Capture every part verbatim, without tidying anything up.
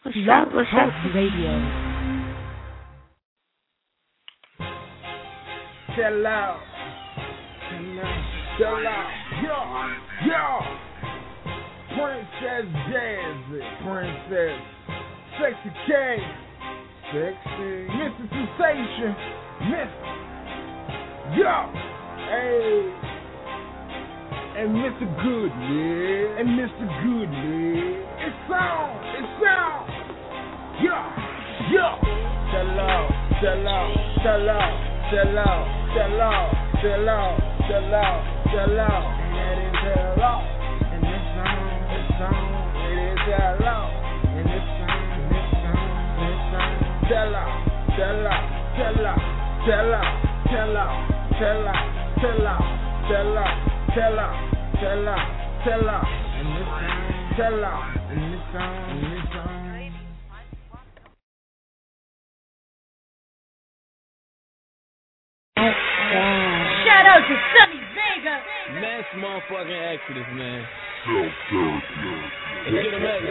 Blog Talk Radio. Chill out. Chill out. Chill out. Yo, yo. Princess Jazzy. Princess. Sexy K. Sexy. Mister Sensation. Mister Yo. Hey. And Mister Good, yeah. And Mister Good, yeah. It's on. It's on. Yo. Yo. Chill out. Chill out. Chill out. Chill out, chill out, chill out, chill out, chill out. And that is chill out. And this song, this song, it is chill out. And this song, this song, this song. Chill out, chill out, chill out, chill out, chill out, chill out, chill out, chill out, chill out, chill out, chill out. And this song, chill out. And this song, and this song. Shout out to Sonny Vega. Mass motherfucking Exodus, man. Let's get him ready.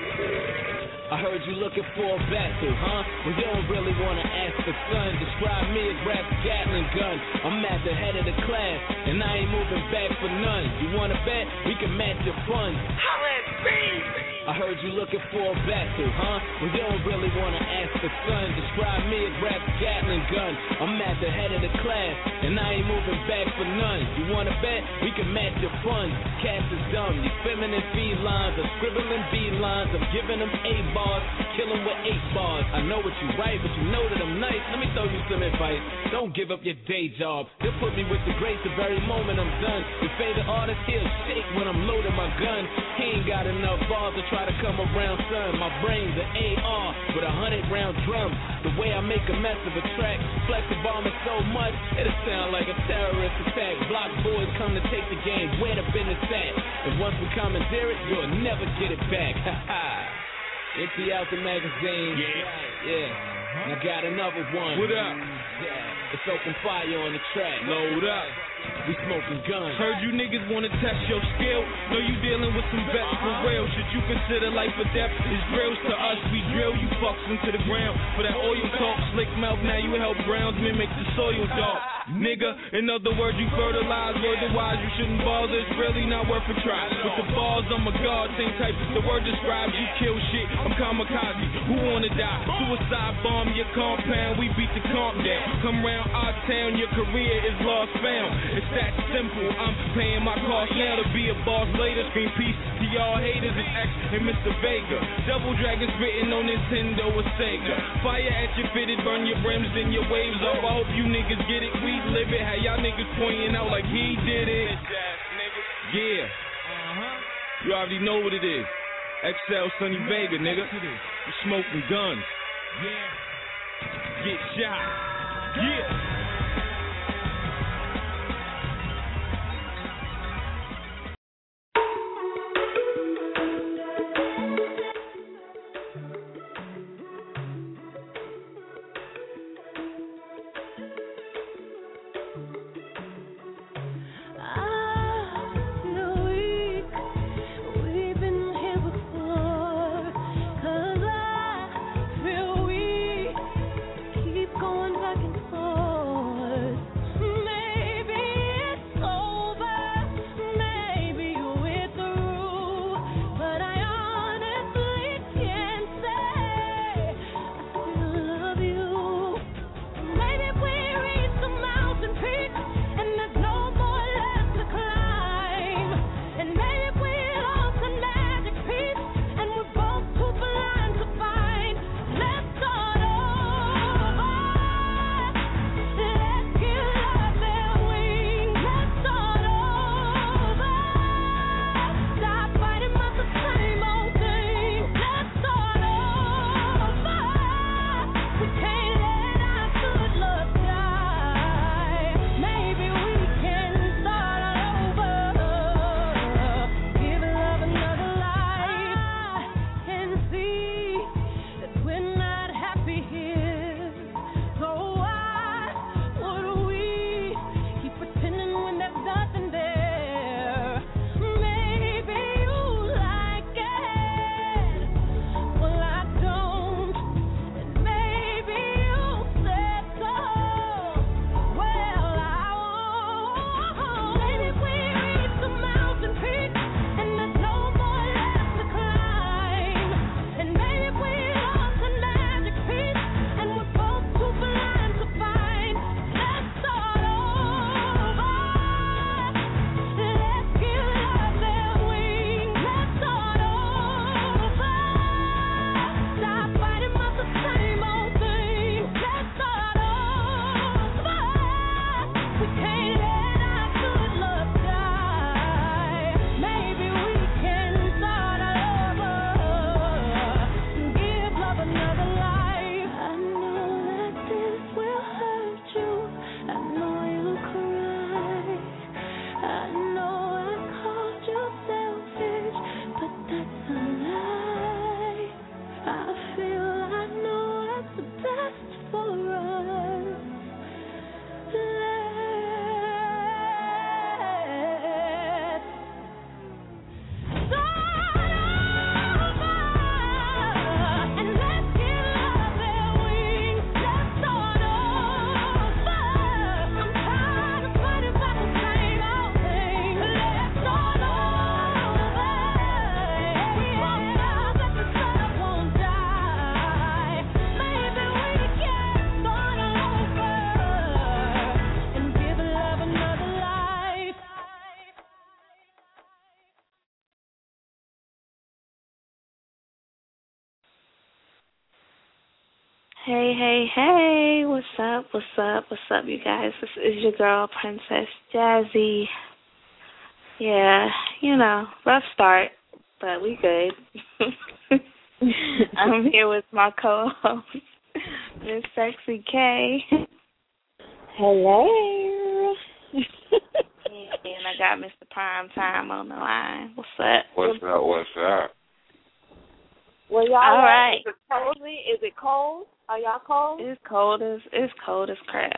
I heard you looking for a battle, huh? Well, you don't really want to ask the son. Describe me as rap Gatling gun. I'm at the head of the class, and I ain't moving back for none. You want to bet? We can match your funds. Holla at me! I heard you looking for a battle, huh? Well, you don't really want to ask the son. Describe me as rap Gatling gun. I'm at the head of the class, and I ain't moving back for none. You want to bet? We can match your funds. Cats is dumb. These feminine felines are scribbling B-lines. I'm giving them A bars, kill them with eight bars. I know what you write, but you know that I'm nice. Let me throw you some advice. Don't give up your day job. They'll put me with the greats the very moment I'm done. Your favorite artist, he'll shake when I'm loading my gun. He ain't got enough balls to try to come around, son. My brain's an A R with a hundred round drum. The way I make a mess of a track, flex the bomb it so much, it'll sound like a terrorist attack. Block boys come to take the game, where the business at? And once we commandeer it, you'll never get it back. Ha ha. Empty out the magazine. Yeah. Yeah. And I got another one. What up? Yeah. It's open fire on the track. Load up. We smoking guns. Heard you niggas wanna test your skill. Know you dealing with some vets for real. Should you consider life or death? Is drills to us, we drill you fucks into the ground. For that oil talk, slick mouth, now you help grounds mimic the soil dog. Nigga, in other words, you fertilize, word to wise, you shouldn't bother, it's really not worth a try. With the balls, I'm a god, same type, the word describes, you kill shit, I'm kamikaze, who wanna die? Suicide bomb your compound, we beat the comp down. Come round our town, your career is lost found. It's that simple, I'm paying my cost now to be a boss later. Scream peace to y'all haters and X and Mister Vega. Double Dragon spitting on Nintendo or Sega. Fire at your fitted, burn your rims and your waves off. I hope you niggas get it, we live it. How y'all niggas pointing out like he did it. Yeah. Uh-huh. You already know what it is. X L Sonny Vega, nigga. You smoking guns. Yeah. Get shot. Yeah. Going back and forth. Hey, hey, hey, what's up, what's up, what's up, you guys? This is your girl, Princess Jazzy. Yeah, you know, rough start, but we good. I'm here with my co-host, Miss Sexy K. Hello. And I got Mister Prime Time on the line. What's up? What's up, what's up? Well, y'all, all right. Is it cozy? Is it cold? Are y'all cold? It's cold as it's cold as crap.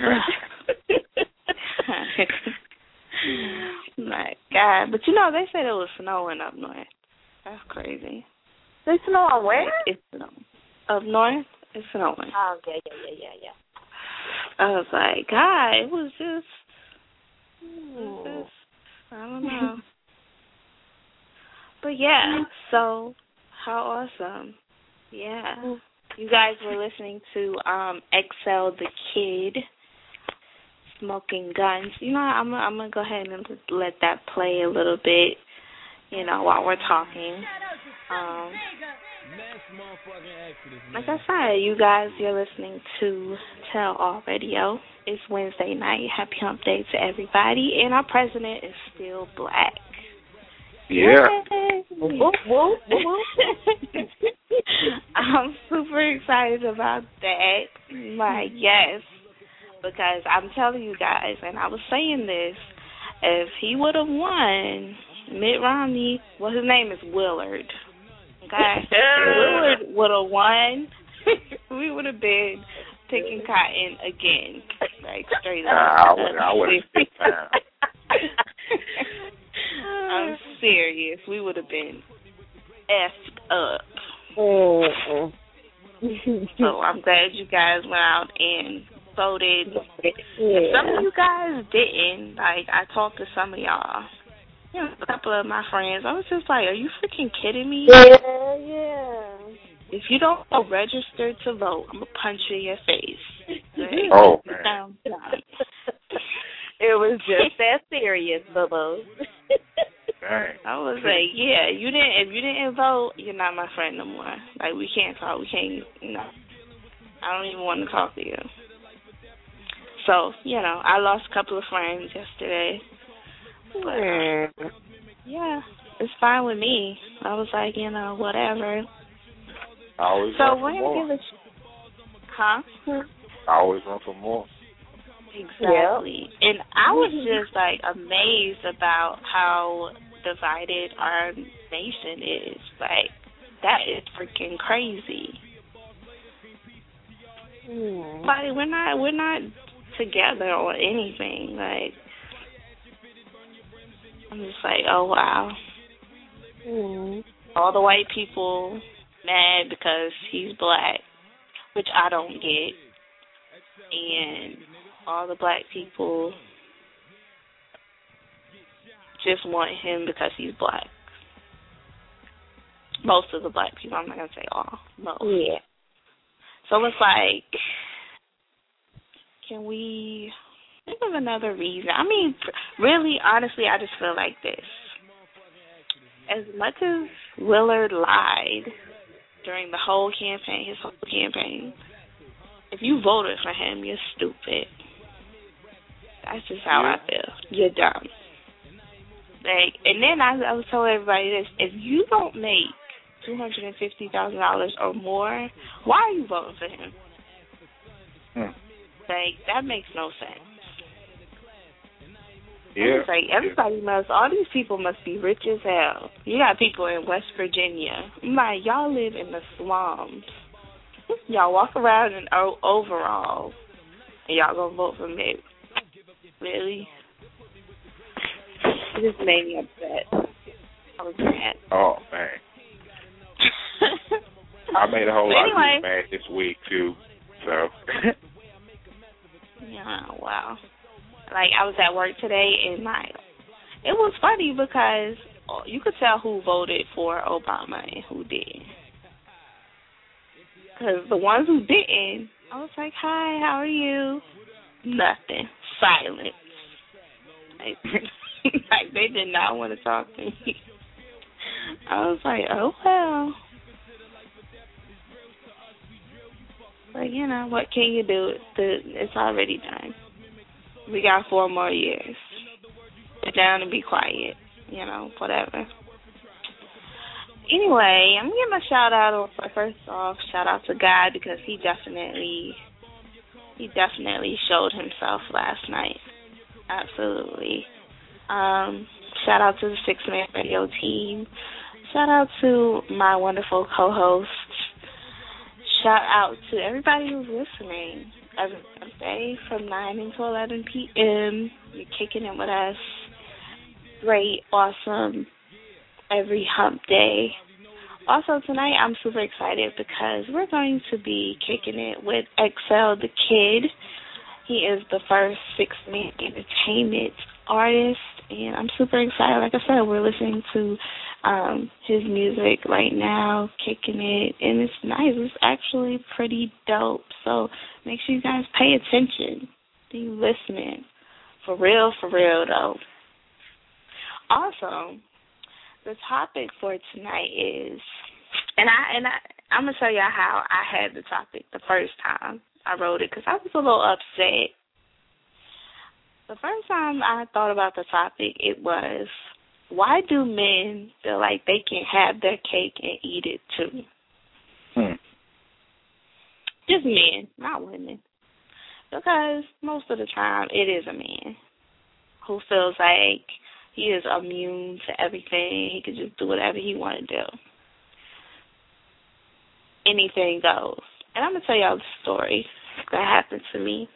My God, but you know they said it was snowing up north. That's crazy. They snowing where? It's snowing up north. It's snowing. Oh yeah, yeah, yeah, yeah, yeah. I was like, God, it was just, it was just I don't know. But yeah, so how awesome. Yeah. You guys were listening to um, X L the Kid, Smoking Guns. You know, I'm, I'm going to go ahead and just let that play a little bit, you know, while we're talking. Um, like I said, you guys, you're listening to Tell All Radio. It's Wednesday night. Happy hump day to everybody. And our president is still black. Yeah. Whoop, whoop, whoop. I'm super excited about that. Like, yes. Because I'm telling you guys, and I was saying this, if he would have won, Mitt Romney, well, his name is Willard. Okay? Willard would have won. We would have been picking cotton again. Like, straight up. Uh, I would I would have been time. I'm serious. We would have been effed up. Mm-hmm. So I'm glad you guys went out and voted. Yeah. Some of you guys didn't. Like, I talked to some of y'all. You know, a couple of my friends. I was just like, are you freaking kidding me? Yeah, yeah. If you don't register to vote, I'm going to punch you in your face. Right? Oh, man. It was just that serious, bubba. Dang. I was like, yeah, you didn't. If you didn't vote, you're not my friend no more. Like, we can't talk. We can't, you know. I don't even want to talk to you. So, you know, I lost a couple of friends yesterday. But, uh, yeah, it's fine with me. I was like, you know, whatever. I always so want we're for going to more. give it, huh? I always want for more. Exactly. Yep. And I was just, like, amazed about how divided our nation is. Like, that is freaking crazy. Mm. Like, we're not, we're not together or anything. Like, I'm just like, oh, wow. Mm. All the white people mad because he's black, which I don't get. And all the black people just want him because he's black. Most of the black people, I'm not going to say all, most. Yeah. So it's like, can we think of another reason? I mean, really, honestly, I just feel like this. As much as Willard lied during the whole campaign, his whole campaign, if you voted for him, you're stupid. That's just how yeah. I feel. You're dumb. Like, and then I, I was telling everybody this: if you don't make two hundred and fifty thousand dollars or more, why are you voting for him? Hmm. Like, that makes no sense. Yeah. It's like everybody must. All these people must be rich as hell. You got people in West Virginia. I'm like, y'all live in the slums. Y'all walk around in o- overalls, and y'all gonna vote for me? Really? It just made me upset. I was mad. Oh, man. I made a whole lot anyway. of people mad this week, too. So. Yeah, wow. Like, I was at work today, and, like, it was funny because you could tell who voted for Obama and who didn't. Because the ones who didn't, I was like, hi, how are you? Nothing. Silence. Like, like, they did not want to talk to me. I was like, oh, well. But, like, you know, what can you do? The, it's already done. We got four more years. Sit down and be quiet, you know, whatever. Anyway, I'm giving a shout out. First off, shout out to God because he definitely, he definitely showed himself last night. Absolutely. Um, shout out to the Six Man Radio team. Shout out to my wonderful co-hosts. Shout out to everybody who's listening. Every Thursday from nine until eleven p.m. You're kicking it with us. Great, awesome, every hump day. Also tonight I'm super excited because we're going to be kicking it with X L the Kid. He is the first Six Man Entertainment artist, and I'm super excited. Like I said, we're listening to um, his music right now, kicking it, and it's nice. It's actually pretty dope. So make sure you guys pay attention. Be listening. For real, for real, though. Also, the topic for tonight is, and I and I, I'm gonna tell y'all how I had the topic the first time I wrote it because I was a little upset. The first time I thought about the topic, it was, why do men feel like they can have their cake and eat it too? Hmm. Just men, not women. Because most of the time it is a man who feels like he is immune to everything. He can just do whatever he want to do. Anything goes. And I'm going to tell y'all the story that happened to me.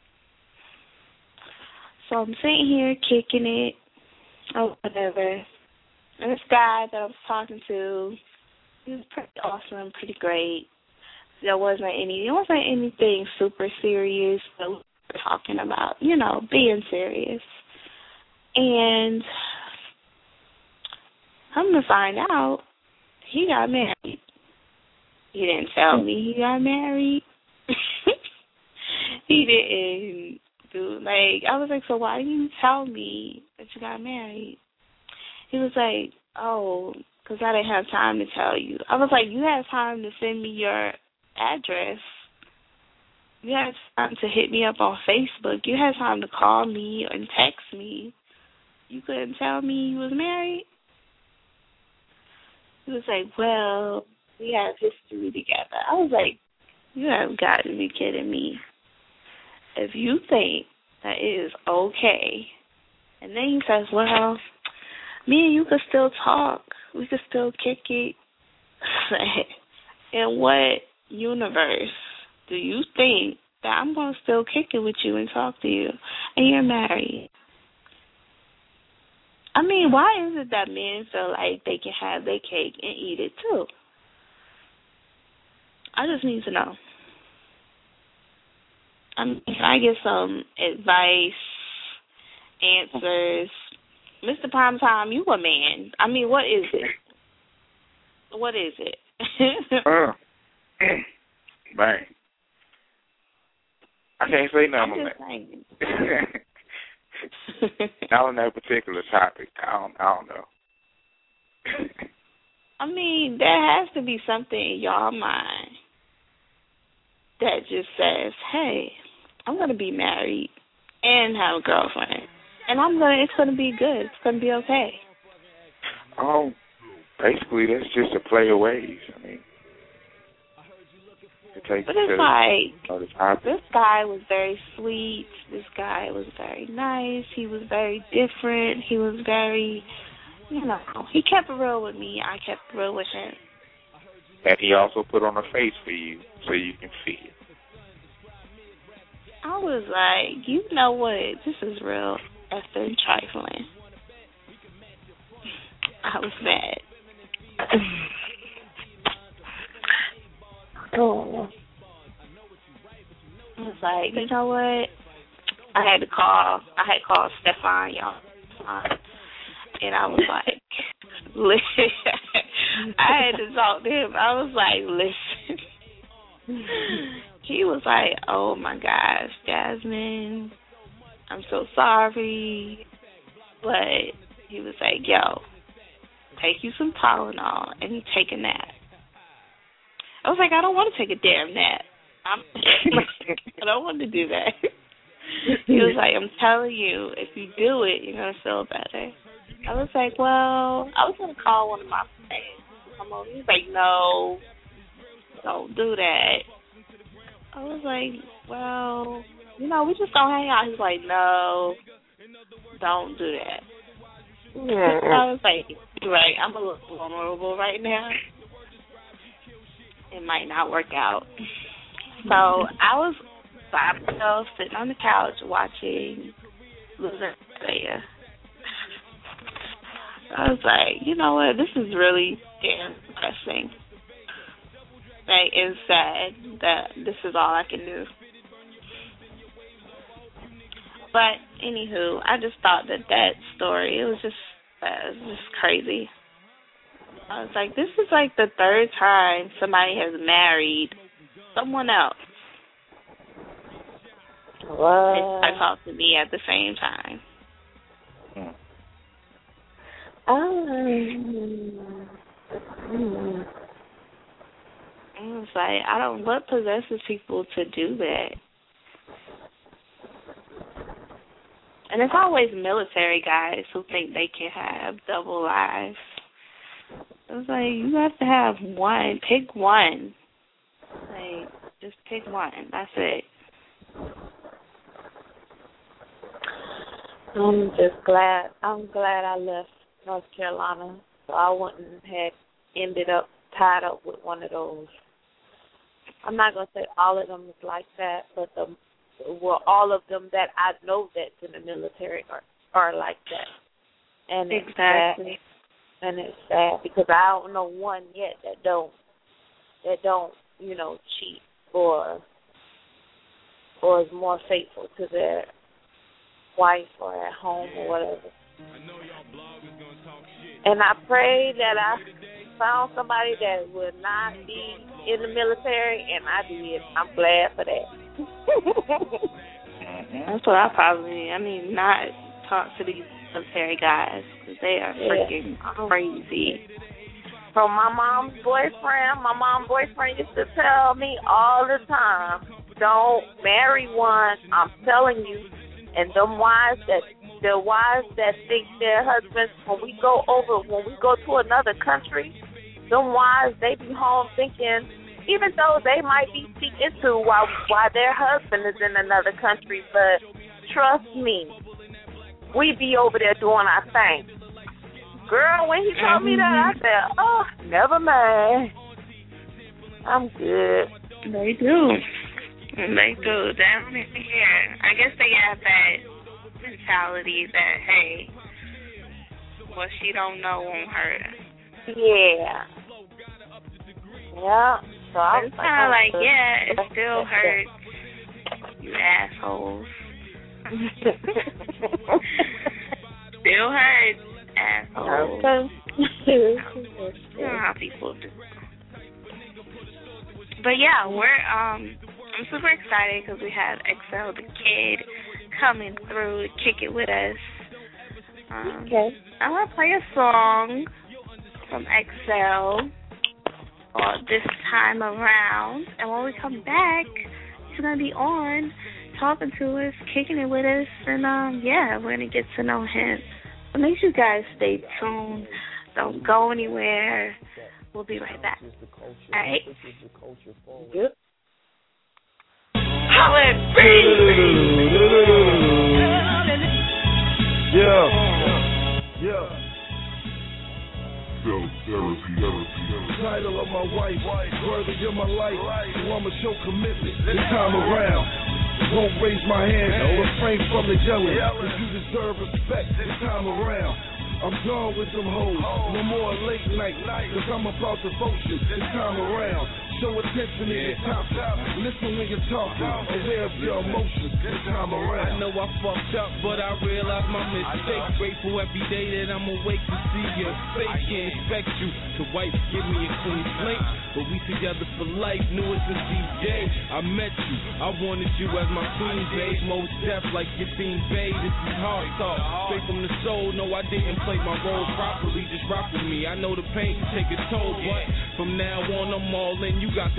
So I'm sitting here kicking it or whatever. And this guy that I was talking to, he was pretty awesome, pretty great. There wasn't any, there wasn't anything super serious, but we were talking about, you know, being serious. And I'm going to find out he got married. He didn't tell me he got married. He didn't do, like, I was like, so why didn't you tell me that you got married? He was like, oh, because I didn't have time to tell you. I was like, you had time to send me your address. You had time to hit me up on Facebook. You had time to call me and text me. You couldn't tell me you was married? He was like, well, we have history together. I was like, you have got to be kidding me. If you think that it is okay, and then he says, well, me and you could still talk. We could still kick it. In what universe do you think that I'm going to still kick it with you and talk to you, and you're married? I mean, why is it that men feel like they can have their cake and eat it too? I just need to know. I mean, can I get some advice, answers? Mister Primetime, you a man. I mean, what is it? What is it? uh, man. I can't say nothing on that. Not on that particular topic. I don't, I don't know. I mean, there has to be something in y'all mind that just says, hey, I'm going to be married and have a girlfriend. And I'm gonna. It's going to be good. It's going to be okay. Um, basically, that's just a play of ways. I mean, to take but it's to, like, you know, this guy was very sweet. This guy was very nice. He was very different. He was very, you know, he kept it real with me. I kept it real with him. And he also put on a face for you so you can see it. I was like, you know what? This is real effing trifling. I was mad. Oh. I was like, you know what? I had to call. I had called Stefan, y'all. And I was like, listen. I had to talk to him. I was like, listen. He was like, oh, my gosh, Jasmine, I'm so sorry. But he was like, yo, take you some Tylenol and take a nap. I was like, I don't want to take a damn nap. I'm, I don't want to do that. He was like, I'm telling you, if you do it, you're going to feel better. I was like, well, I was going to call one of my friends. Come on. He was like, no, don't do that. I was like, well, you know, we just going to hang out. He's like, no, don't do that. Yeah. I was like, right, I'm a little vulnerable right now. It might not work out. So I was by myself sitting on the couch watching Losing Isaiah. I was like, you know what, this is really damn depressing. Like, it's sad that this is all I can do. But anywho, I just thought that that story, it was just, uh, it was just crazy. I was like, this is like the third time somebody has married someone else. What? They talked to me at the same time. Um, mm. I was like, I don't, what possesses people to do that? And it's always military guys who think they can have double lives. I was like, you have to have one. Pick one. Like, just pick one. That's it. I'm just glad. I'm glad I left North Carolina, so I wouldn't have ended up tied up with one of those. I'm not gonna say all of them is like that, but the well, all of them that I know that's in the military are are like that. And exactly. It's sad, and it's sad because I don't know one yet that don't that don't you know cheat or or is more faithful to their wife or at home or whatever. And I pray that I found somebody that would not be in the military, and I did. I'm glad for that. That's what I probably, I mean, not talk to these military guys because they are freaking yeah. crazy. From my mom's boyfriend, my mom's boyfriend used to tell me all the time, don't marry one, I'm telling you. And them wives that, the wives that think their husbands, when we go over, when we go to another country, them wives, they be home thinking, even though they might be speaking to while, while their husband is in another country, but trust me, we be over there doing our thing. Girl, when he told me that, I said, oh, never mind. I'm good. They do. They do. Down here, I guess they have that mentality that, hey, what she don't know won't hurt her. Yeah. Yeah. So I it's kind of like, like yeah, it still hurts. You assholes. Still hurts, assholes. Okay. You know how people do. But yeah, we're um. I'm super excited because we have Excel the Kid coming through to kick it with us. Um, okay. I'm going to play a song from Excel called This Time Around. And when we come back, he's going to be on talking to us, kicking it with us. And, um, yeah, we're going to get to know him. So make sure you guys stay tuned. Don't go anywhere. We'll be right back. All right? Yep. Yeah. Yeah. Title of my wife, worthy of my life. So I'ma show commitment this time around. Won't raise my hand or refrain from the yelling. Cause you deserve respect this time around. I'm done with them hoes, no more late night, cause I'm about devotion this time around. Show attention in your top, listen when you're talking, aware of your emotions this time around. I know I fucked up, but I realize my mistake. Grateful every day that I'm awake to see your face. Can't expect you to wipe, give me a clean slate, but we together for life, knew it since D J. I met you, I wanted you as my queen, babe. Most deaf like your theme, babe. This is hard talk, straight from the soul. No, I didn't play my role properly, just rock with me. I know the pain can take a toll, but from now on I'm all in. You got the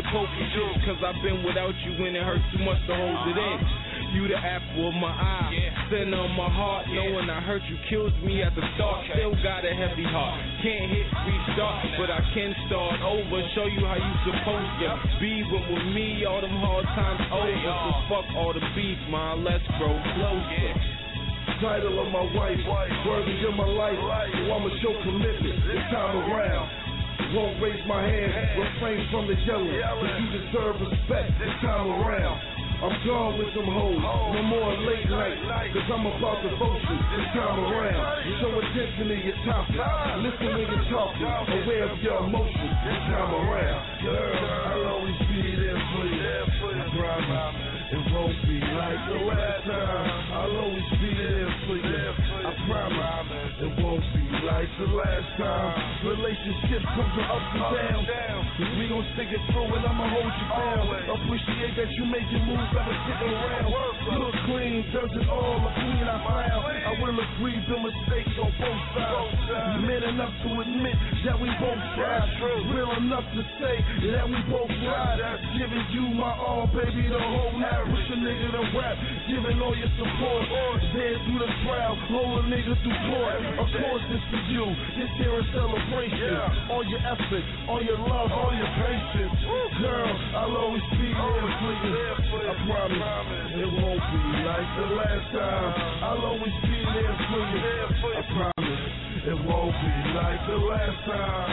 focuses, cause I've been without you when it hurts too much to hold it in. You the apple of my eye, center of my heart. Knowing I hurt you kills me at the start. Still got a heavy heart. Can't hit restart, but I can start over. Show you how you supposed to be. But with me, all them hard times over. So fuck all the beef, man. Let's grow closer. Title of my wife, worthy of my life. So I'ma show commitment this time around. Won't raise my hand, refrain from the yelling. Cause you deserve respect this time around. I'm gone with them hoes, no more late night, cause I'm about devotion this time around. Show attention to your topic, listen when you're talking, aware of your emotions this time around. Girl, I'll always be there for you, I promise. It won't be like the last time. I'll always be there for you, I promise. It won't be like the last time. Relationships come to ups and downs, we gon' stick it through and I'ma hold you down. Appreciate that you make your moves. Never sitting around. Look clean, does it all, a queen I found. I will agree the mistakes on both sides. Men enough to admit that we both tried. Real enough to say that we both lied. Giving you my all, baby, the whole night. Push a nigga to rap, giving all your support. There through the crowd, hold a nigga through court. Of course this for you, this here a celebration. All your effort, all your love, all your patience. Girl, I'll always be there for you. I promise it won't be like the last time. I'll always be there for you. I promise it won't be like the last time.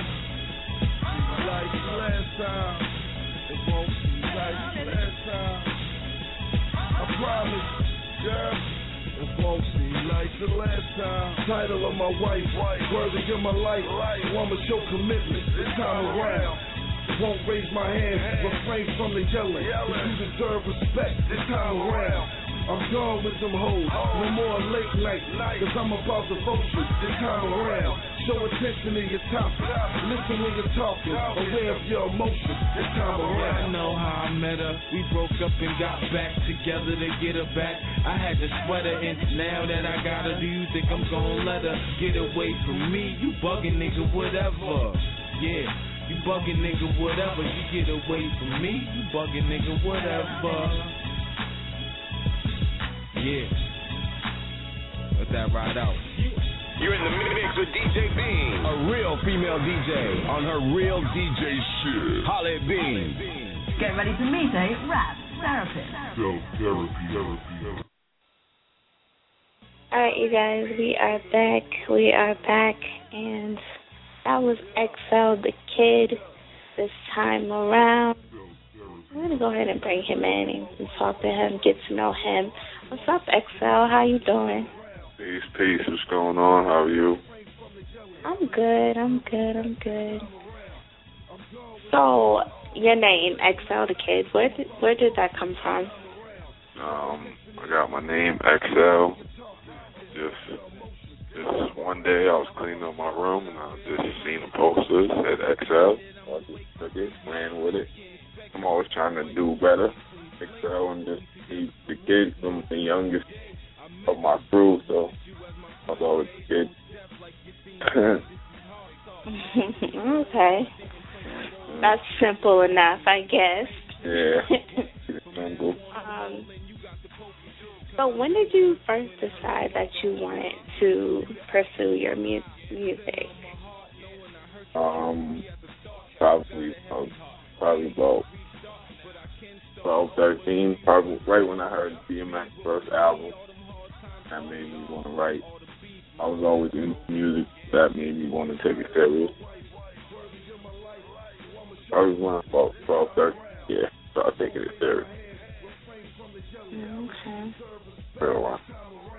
Like the last time. It won't be like the last time. I promise, girl, it won't be like the last time. Title of my wife, worthy of my life. So I'ma show commitment this time around. Won't raise my hand, refrain from the yelling. Cause you deserve respect this time around. I'm gone with them hoes, no more late night. Cause I'm about devotion this time around. Show attention to your topic, listen when you're talking, aware of your emotions this time around. I know how I met her, we broke up and got back together to get her back. I had to sweat her, and now that I got her, do you think I'm gonna let her get away from me? You bugging nigga, whatever, yeah. You bugging nigga, whatever. You get away from me. You bugging nigga, whatever. Yeah. Let that ride out. You're in the mix with D J Bean. A real female D J on her real D J shit. Holly Bean. Get ready to meet a rap therapist. Self-therapy. Alright, you guys, we are back. We are back, and that was X L the Kid this time around. I'm going to go ahead and bring him in and talk to him, get to know him. What's up, X L? How you doing? Peace, peace. What's going on? How are you? I'm good. I'm good. I'm good. So, your name, X L the Kid, where did, where did that come from? Um, I got my name, X L. Just... Just one day I was cleaning up my room and I just seen a poster that said X L. So I just took it, ran with it. I'm always trying to do better. X L and just be the kid from the youngest of my crew, so I was always a kid. Okay. That's simple enough, I guess. Yeah. Simple. um, So when did you first decide that you wanted to pursue your mu- music? Um, probably, uh, probably about twelve, thirteen, probably right when I heard D M X's first album. That made me want to write. I was always into music. That made me want to take it serious. I was when I was about twelve, thirteen, yeah, so I take it serious. Okay. For a while.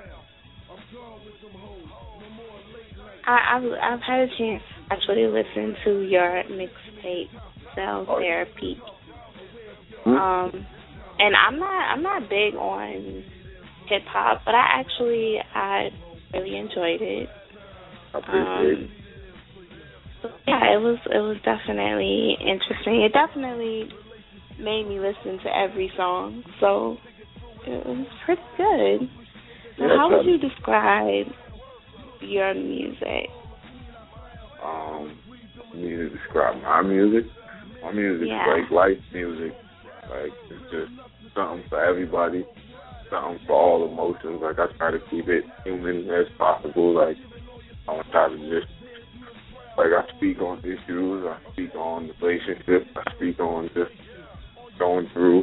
I, I've I've had a chance to actually listen to your mixtape, Cell Therapy. Hmm? Um, and I'm not I'm not big on hip hop, but I actually I really enjoyed it. I appreciate it. Um, so yeah, it was it was definitely interesting. It definitely made me listen to every song. So. It was pretty good. Now, Yeah, how would you describe your music? Um, you need to describe my music. My music yeah. is like life music. Like, it's just something for everybody, something for all emotions. Like, I try to keep it human as possible. Like, I don't try to just, like, I speak on issues, I speak on relationships, I speak on just going through,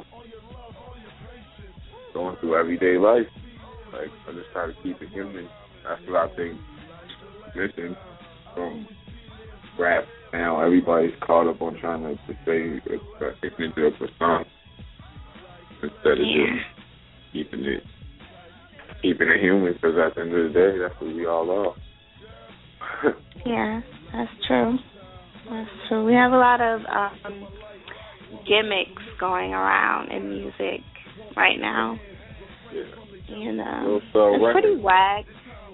going through everyday life. Like, I just try to keep it human. That's what I think missing from rap now. Everybody's caught up on trying to, to say it's into a persona instead of yeah. just keeping it keeping it human. Because at the end of the day, that's what we all are. Yeah, that's true. That's true. We have a lot of um, gimmicks going around in music right now. Yeah. And um, well, so it's pretty whack.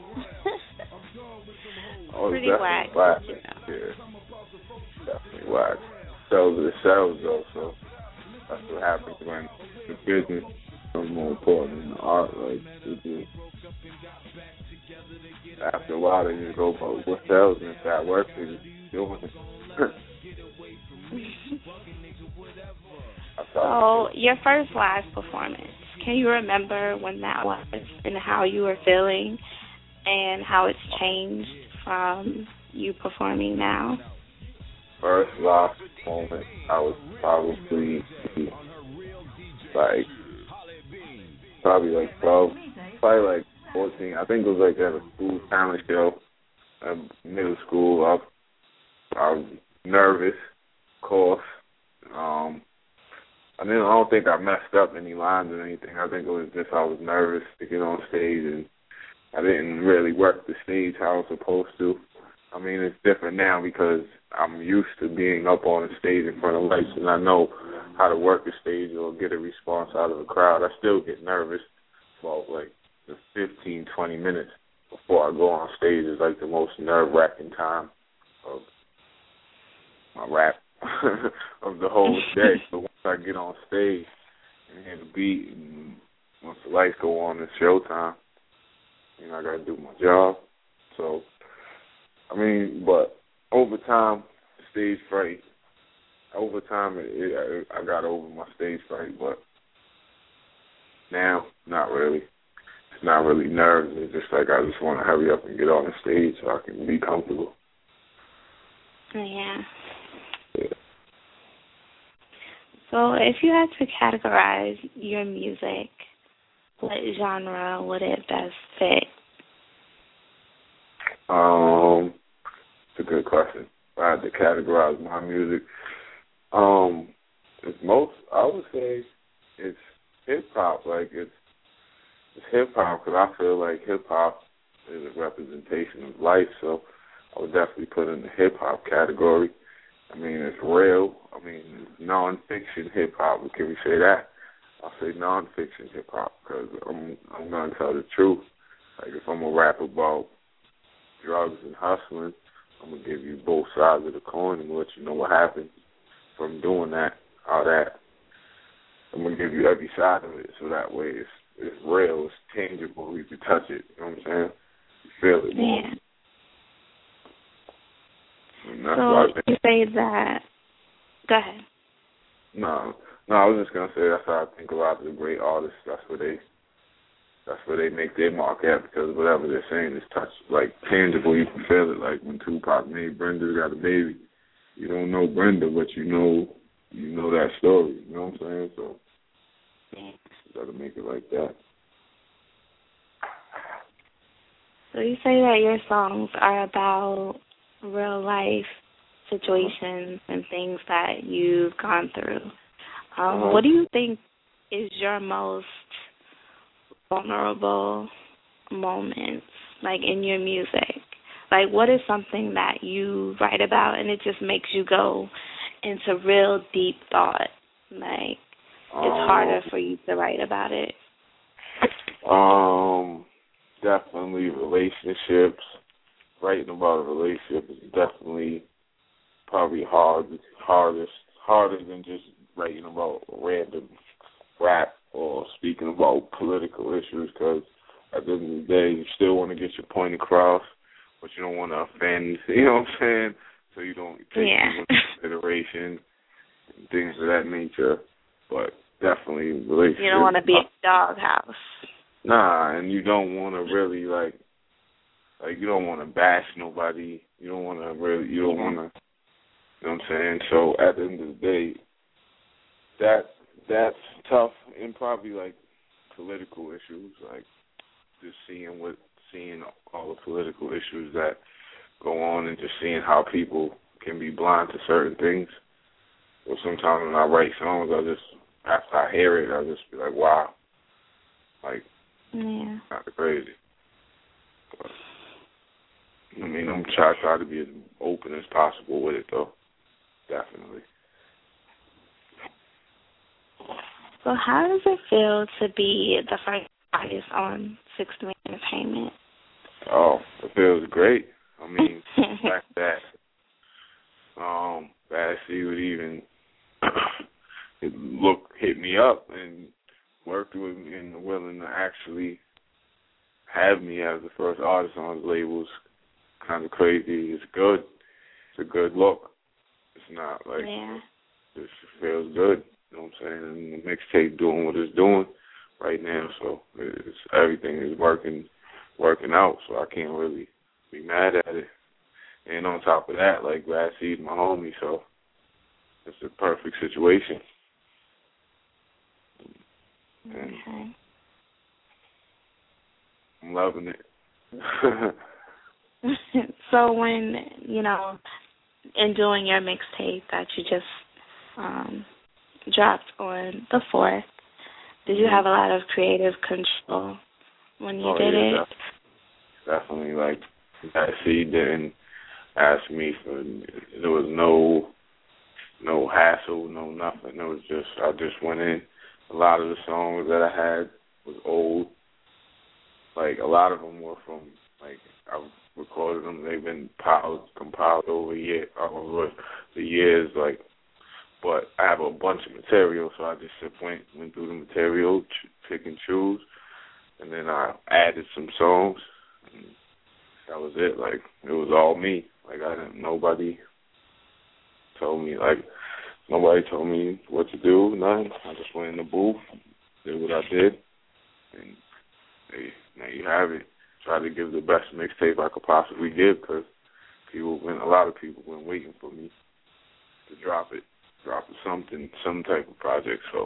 oh, pretty it's whack. whack. You know. Yeah, definitely whack. Sells it sells though, so that's what happens when the business becomes more important than the art. Like, it just, after a while, they just go, but what sells, and if that works, they just doing it. So, your first live performance, can you remember when that was and how you were feeling and how it's changed from you performing now? First live performance, I was probably like, probably like twelve, probably like fourteen. I think it was like at a school talent show in middle school. I, I was nervous, of course. Um, I didn't. I don't think I messed up any lines or anything. I think it was just I was nervous to get on stage, and I didn't really work the stage how I was supposed to. I mean, it's different now because I'm used to being up on the stage in front of lights, and I know how to work the stage or get a response out of the crowd. I still get nervous about like the fifteen, twenty minutes before I go on stage is like the most nerve-wracking time of my rap of the whole day. So once I get on stage and hear the beat, and once the lights go on, it's showtime. You know, I got to do my job. So, I mean, but over time, stage fright. Over time, it, it, I got over my stage fright, but now, not really. It's not really nerves. It's just like I just want to hurry up and get on the stage so I can be comfortable. Yeah. Yeah. So if you had to categorize your music, what genre would it best fit? Um, it's a good question. If I had to categorize my music, um, it's most, I would say it's hip-hop. Like, it's, it's hip-hop because I feel like hip-hop is a representation of life, so I would definitely put it in the hip-hop category. I mean, it's real. I mean, it's non-fiction hip-hop. Can we say that? I'll say non-fiction hip-hop because I'm, I'm going to tell the truth. Like, if I'm going to rap about drugs and hustling, I'm going to give you both sides of the coin and let you know what happened from doing that, all that. I'm going to give you every side of it so that way it's, it's real, it's tangible, you can touch it, you know what I'm saying? You feel it more. Yeah. And that's so why I think, you say that, go ahead. No, no, I was just going to say that's how I think a lot of the great artists, that's where they, that's where they make their mark at because whatever they're saying is touch, like tangible, you can feel it. Like when Tupac made Brenda Got a Baby, you don't know Brenda, but you know, you know that story, you know what I'm saying? So you got to make it like that. So you say that your songs are about real life situations and things that you've gone through. Um, uh-huh. What do you think is your most vulnerable moments, like in your music? Like, what is something that you write about and it just makes you go into real deep thought? Like, it's um, harder for you to write about it. Um, definitely relationships. Writing about a relationship is definitely probably hard, hardest, harder than just writing about random rap or speaking about political issues because at the end of the day, you still want to get your point across, but you don't want to offend, you know what I'm saying? So you don't take yeah. into consideration and things of that nature. But definitely relationships. You don't want to be a doghouse. Nah, and you don't want to really like, like you don't want to bash nobody. You don't want to really, you don't want to, you know what I'm saying? So at the end of the day, that that's tough, and probably like political issues, like just seeing what, seeing all the political issues that go on, and just seeing how people can be blind to certain things. So sometimes when I write songs, I just, after I hear it, I just be like, wow, like, yeah, kind of crazy. But, I mean, I'm trying try to be as open as possible with it, though. Definitely. So how does it feel to be the first artist on Six Man Entertainment? Oh, it feels great. I mean, the fact that um, Bad Seed would even look, hit me up and worked with me and willing to actually have me as the first artist on his label is kind of crazy. It's good. It's a good look. It's not like, yeah. It feels good. You know what I'm saying? And the mixtape doing what it's doing right now, so it's, everything is working working out, so I can't really be mad at it. And on top of that, like, Bad Seed's my homie, so it's a perfect situation. And okay. I'm loving it. So when, you know, in doing your mixtape that you just um, dropped on the fourth, did you have a lot of creative control when you oh, did yeah, it? Definitely. Like, Bad Seed didn't ask me for, there was no no hassle, no nothing. It was just, I just went in. A lot of the songs that I had was old. Like, a lot of them were from, like, I recorded them. They've been piled, compiled over year, over the years, like, but I have a bunch of material, so I just went, went through the material, ch- pick and choose, and then I added some songs, and that was it. Like, it was all me. Like, I didn't, nobody told me, like, nobody told me what to do, nothing. I just went in the booth, did what I did, and hey, now you have it. Try to give the best mixtape I could possibly give, because people, been, a lot of people been waiting for me to drop it, drop something, some type of project. So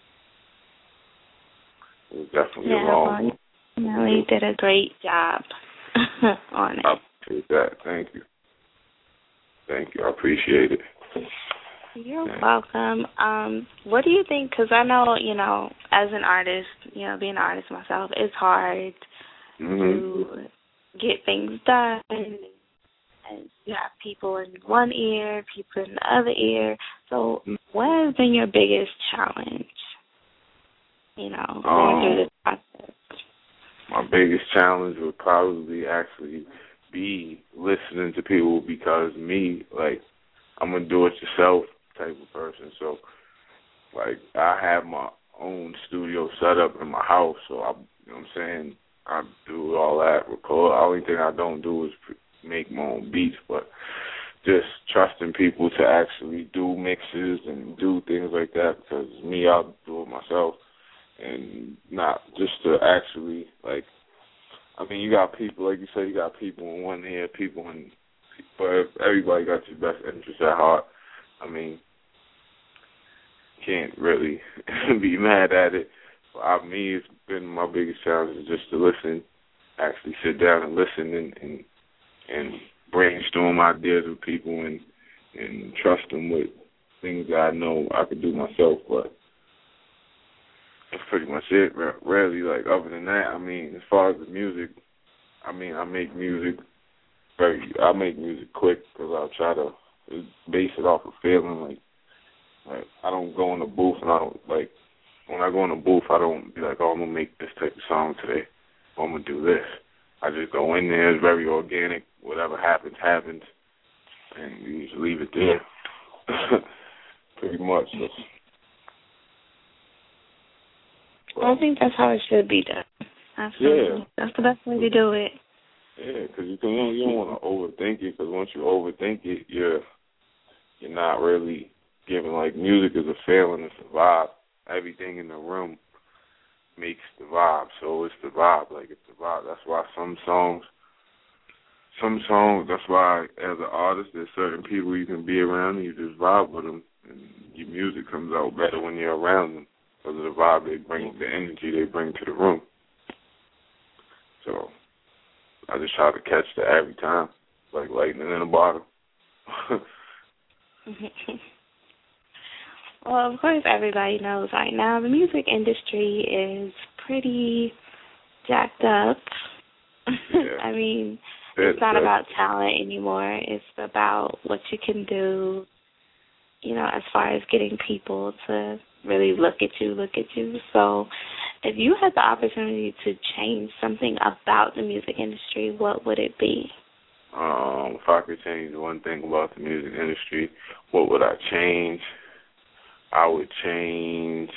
it was definitely yeah, a long. Well, you know, you did a great job on it. I appreciate that. Thank you. Thank you. I appreciate it. You're welcome. Um, what do you think? Because I know, you know, as an artist, you know, being an artist myself, it's hard mm-hmm. to get things done. And you have people in one ear, people in the other ear. So what has been your biggest challenge, you know, going um, through this process? My biggest challenge would probably actually be listening to people, because me, like, I'm a do-it-yourself type of person. So, like, I have my own studio set up in my house, so I, you know what I'm saying, I do all that, record. The only thing I don't do is make my own beats, but just trusting people to actually do mixes and do things like that, because me, I'll do it myself, and not just to actually, like, I mean, you got people, like you said, you got people in one ear, people in, but everybody got your best interest at heart. I mean, can't really be mad at it. For I, me, it's been my biggest challenge is just to listen, actually sit down and listen and and, and brainstorm ideas with people and and trust them with things that I know I could do myself. But that's pretty much it. Rarely, like, other than that, I mean, as far as the music, I mean, I make music very, I make music quick, because I'll try to base it off of feeling. Like, like, I don't go in the booth, and I don't, like, when I go in the booth, I don't be like, oh, I'm going to make this type of song today, or I'm going to do this. I just go in there, it's very organic, whatever happens, happens, and you just leave it there. Pretty much. That's, I think that's how it should be done. Absolutely. Yeah. That's the best way to do it. Yeah, because you, can, you don't want to overthink it, because once you overthink it, you're, you're not really given like music is a feeling, it's a vibe. Everything in the room makes the vibe, so it's the vibe. Like it's the vibe. That's why some songs, some songs. That's why as an artist, there's certain people you can be around and you just vibe with them, and your music comes out better when you're around them because of the vibe they bring, the energy they bring to the room. So I just try to catch that every time, like lightning in a bottle. Well, of course, everybody knows right now the music industry is pretty jacked up. Yeah. I mean, It, it's not it, about talent anymore. It's about what you can do, you know, as far as getting people to really look at you, look at you. So if you had the opportunity to change something about the music industry, what would it be? Um, if I could change one thing about the music industry, what would I change? I would change,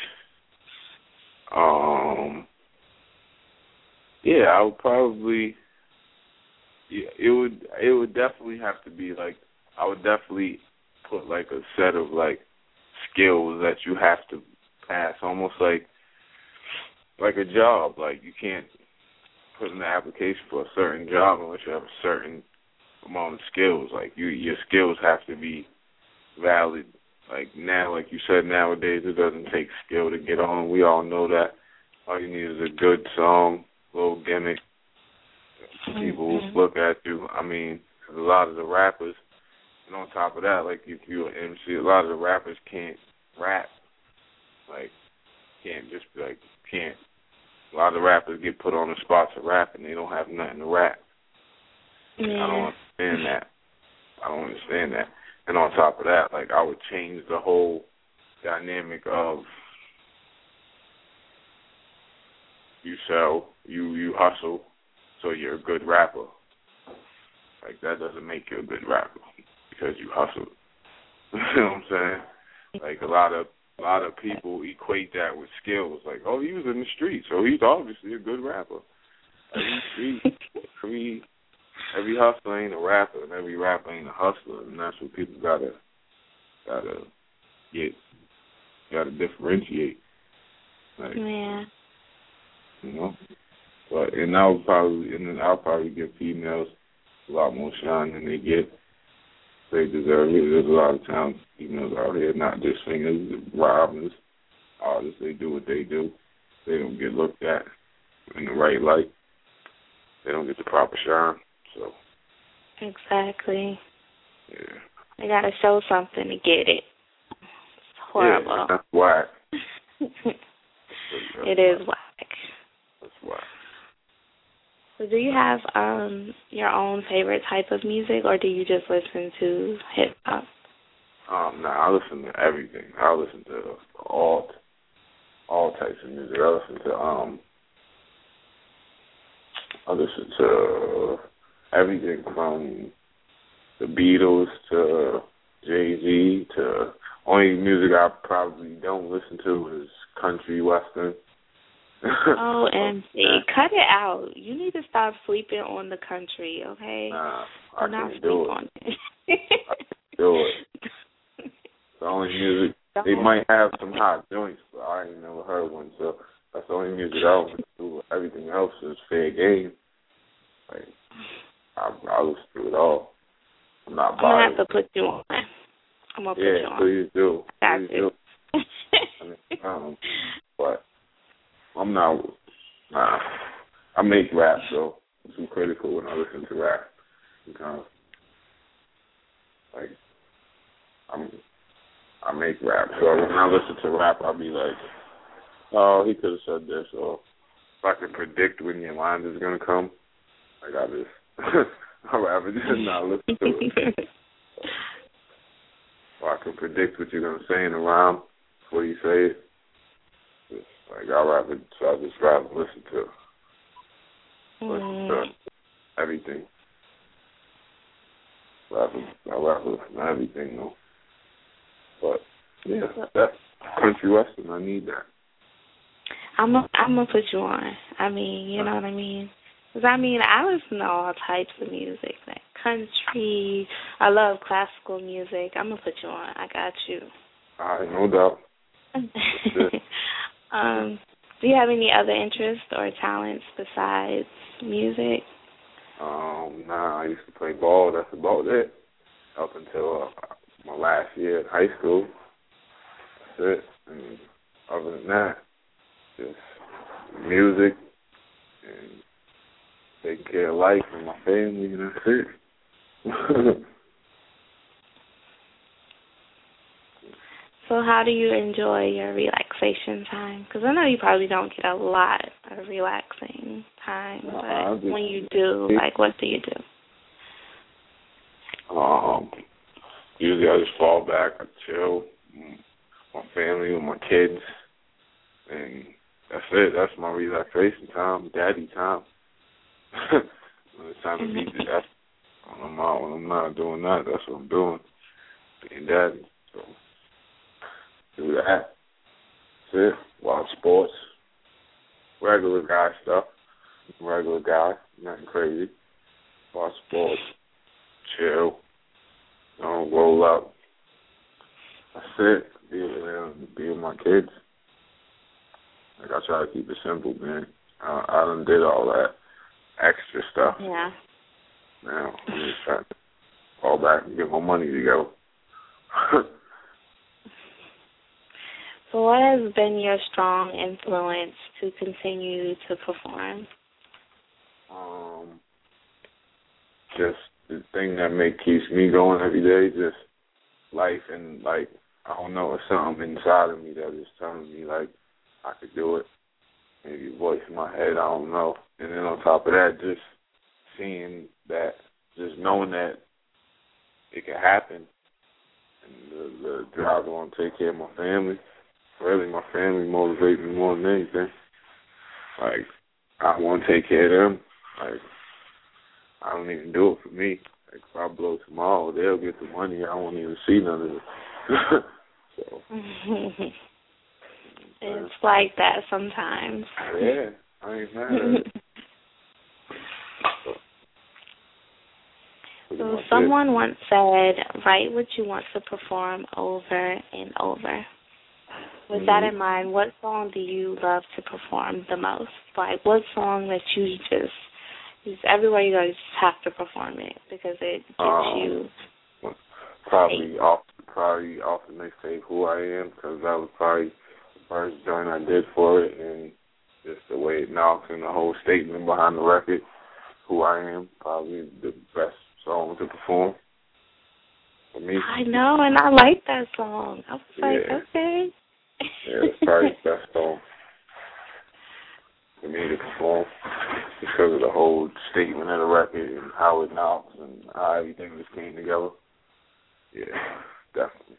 um, yeah, I would probably, yeah, it would, it would definitely have to be like, I would definitely put like a set of like skills that you have to pass, almost like, like a job. Like you can't put in the application for a certain job unless you have a certain amount of skills. Like you, your skills have to be valid. Like now, like you said, nowadays it doesn't take skill to get on. We all know that. All you need is a good song, little gimmick. People will look at you. I mean, 'cause a lot of the rappers, and on top of that, like if you're an M C, a lot of the rappers can't rap. Like, can't just be like, can't. A lot of the rappers get put on the spot to rap and they don't have nothing to rap. Yeah. I don't understand that. I don't understand that. And on top of that, like I would change the whole dynamic of you sell, you you hustle, so you're a good rapper. Like that doesn't make you a good rapper because you hustle. You know what I'm saying? Like a lot of a lot of people equate that with skills. Like, oh, he was in the street, so he's obviously a good rapper. Every street, every every hustler ain't a rapper, and every rapper ain't a hustler, and that's what people gotta gotta get, gotta differentiate. Like, yeah. You know, but and I'll probably and then I'll probably give females a lot more shine than they get. They deserve it. There's a lot of talented females out here, not just singers, rappers, artists. They do what they do. They don't get looked at in the right light. They don't get the proper shine. So exactly. Yeah. They gotta show something to get it. It's horrible. Yeah, that's whack. It is whack. That's whack. So do you have um your own favorite type of music, or do you just listen to hip hop? Um, nah, I listen to everything. I listen to all all types of music. I listen to um I listen to everything from the Beatles to Jay-Z to only music I probably don't listen to is country western. O M G, cut it out. You need to stop sleeping on the country, okay? Nah, do I not can't sleep do it. on it. I can't do it. The only music, Don't. they might have some hot joints, but I ain't never heard one, so that's the only music I listen to. Everything else is fair game. Like, I, I listen to it all. I'm not biased. I'm going to have to put you on. I'm going to yeah, put you on. please do. That's Please do. I mean, um, but I'm not, nah, I make rap, so I'm too critical when I listen to rap. Because, like, I'm, I make rap, so when I listen to rap, I'll be like, oh, he could have said this, or if I can predict when your line is going to come, like, I just, I'd rather just not listen to it. So I can predict what you're going to say in a rhyme before you say it. Just, like, I'd rather, so I just rather listen to, listen to everything. Rather, I'd rather listen to everything, though. But, yeah, that's country western. I need that. I'm a, I'm going to put you on. I mean, you know what I mean? Because, I mean, I listen to all types of music, like country. I love classical music. I'm going to put you on. I got you. All right, no doubt. um, do you have any other interests or talents besides music? Um, nah, I used to play ball. That's about it. Up until uh, my last year in high school. That's it. And other than that, just music and taking care of life and my family, and that's it. So how do you enjoy your relaxation time? Because I know you probably don't get a lot of relaxing time, but uh, just, when you do, like, what do you do? Um, usually I just fall back, I chill, with my family, with my kids, and that's it. That's my relaxation time, daddy time. When it's time to be that, when I'm not, when I'm not doing that, that's what I'm doing, being daddy. So do that. That's it. Watch sports. Regular guy stuff. Regular guy. Nothing crazy. Watch sports. Chill. Don't roll up. That's it. Be with them. Be with my kids. Like, I try to keep it simple, man. I, I done did all that extra stuff. Yeah. Now, I'm just trying to fall back and get my money together. So what has been your strong influence to continue to perform? Um, just the thing that make keeps me going every day, just life, and like, I don't know, it's something inside of me that is telling me like I could do it. Maybe a voice in my head, I don't know. And then on top of that, just seeing that, just knowing that it can happen, and the, the drive to want to take care of my family. Really, my family motivates me more than anything. Like, I want to take care of them. Like, I don't even do it for me. Like, if I blow tomorrow, they'll get the money. I won't even see none of it. So, it's like that sometimes. Yeah, I ain't mad at it. So, so someone it. once said, write what you want to perform over and over. With that in mind, what song do you love to perform the most? Like, what song that you just, just everywhere you go, you just have to perform it because it gets um, you. Probably off, probably off the mixtape Who I Am, because that was probably the first joint I did for it, and just the way it knocks and the whole statement behind the record, Who I Am, probably the best song to perform for me. I know, and I like that song. I was yeah. like, okay. Yeah, it's probably the best song for me to perform because of the whole statement of the record and how it knocks and how everything just came together. Yeah, definitely.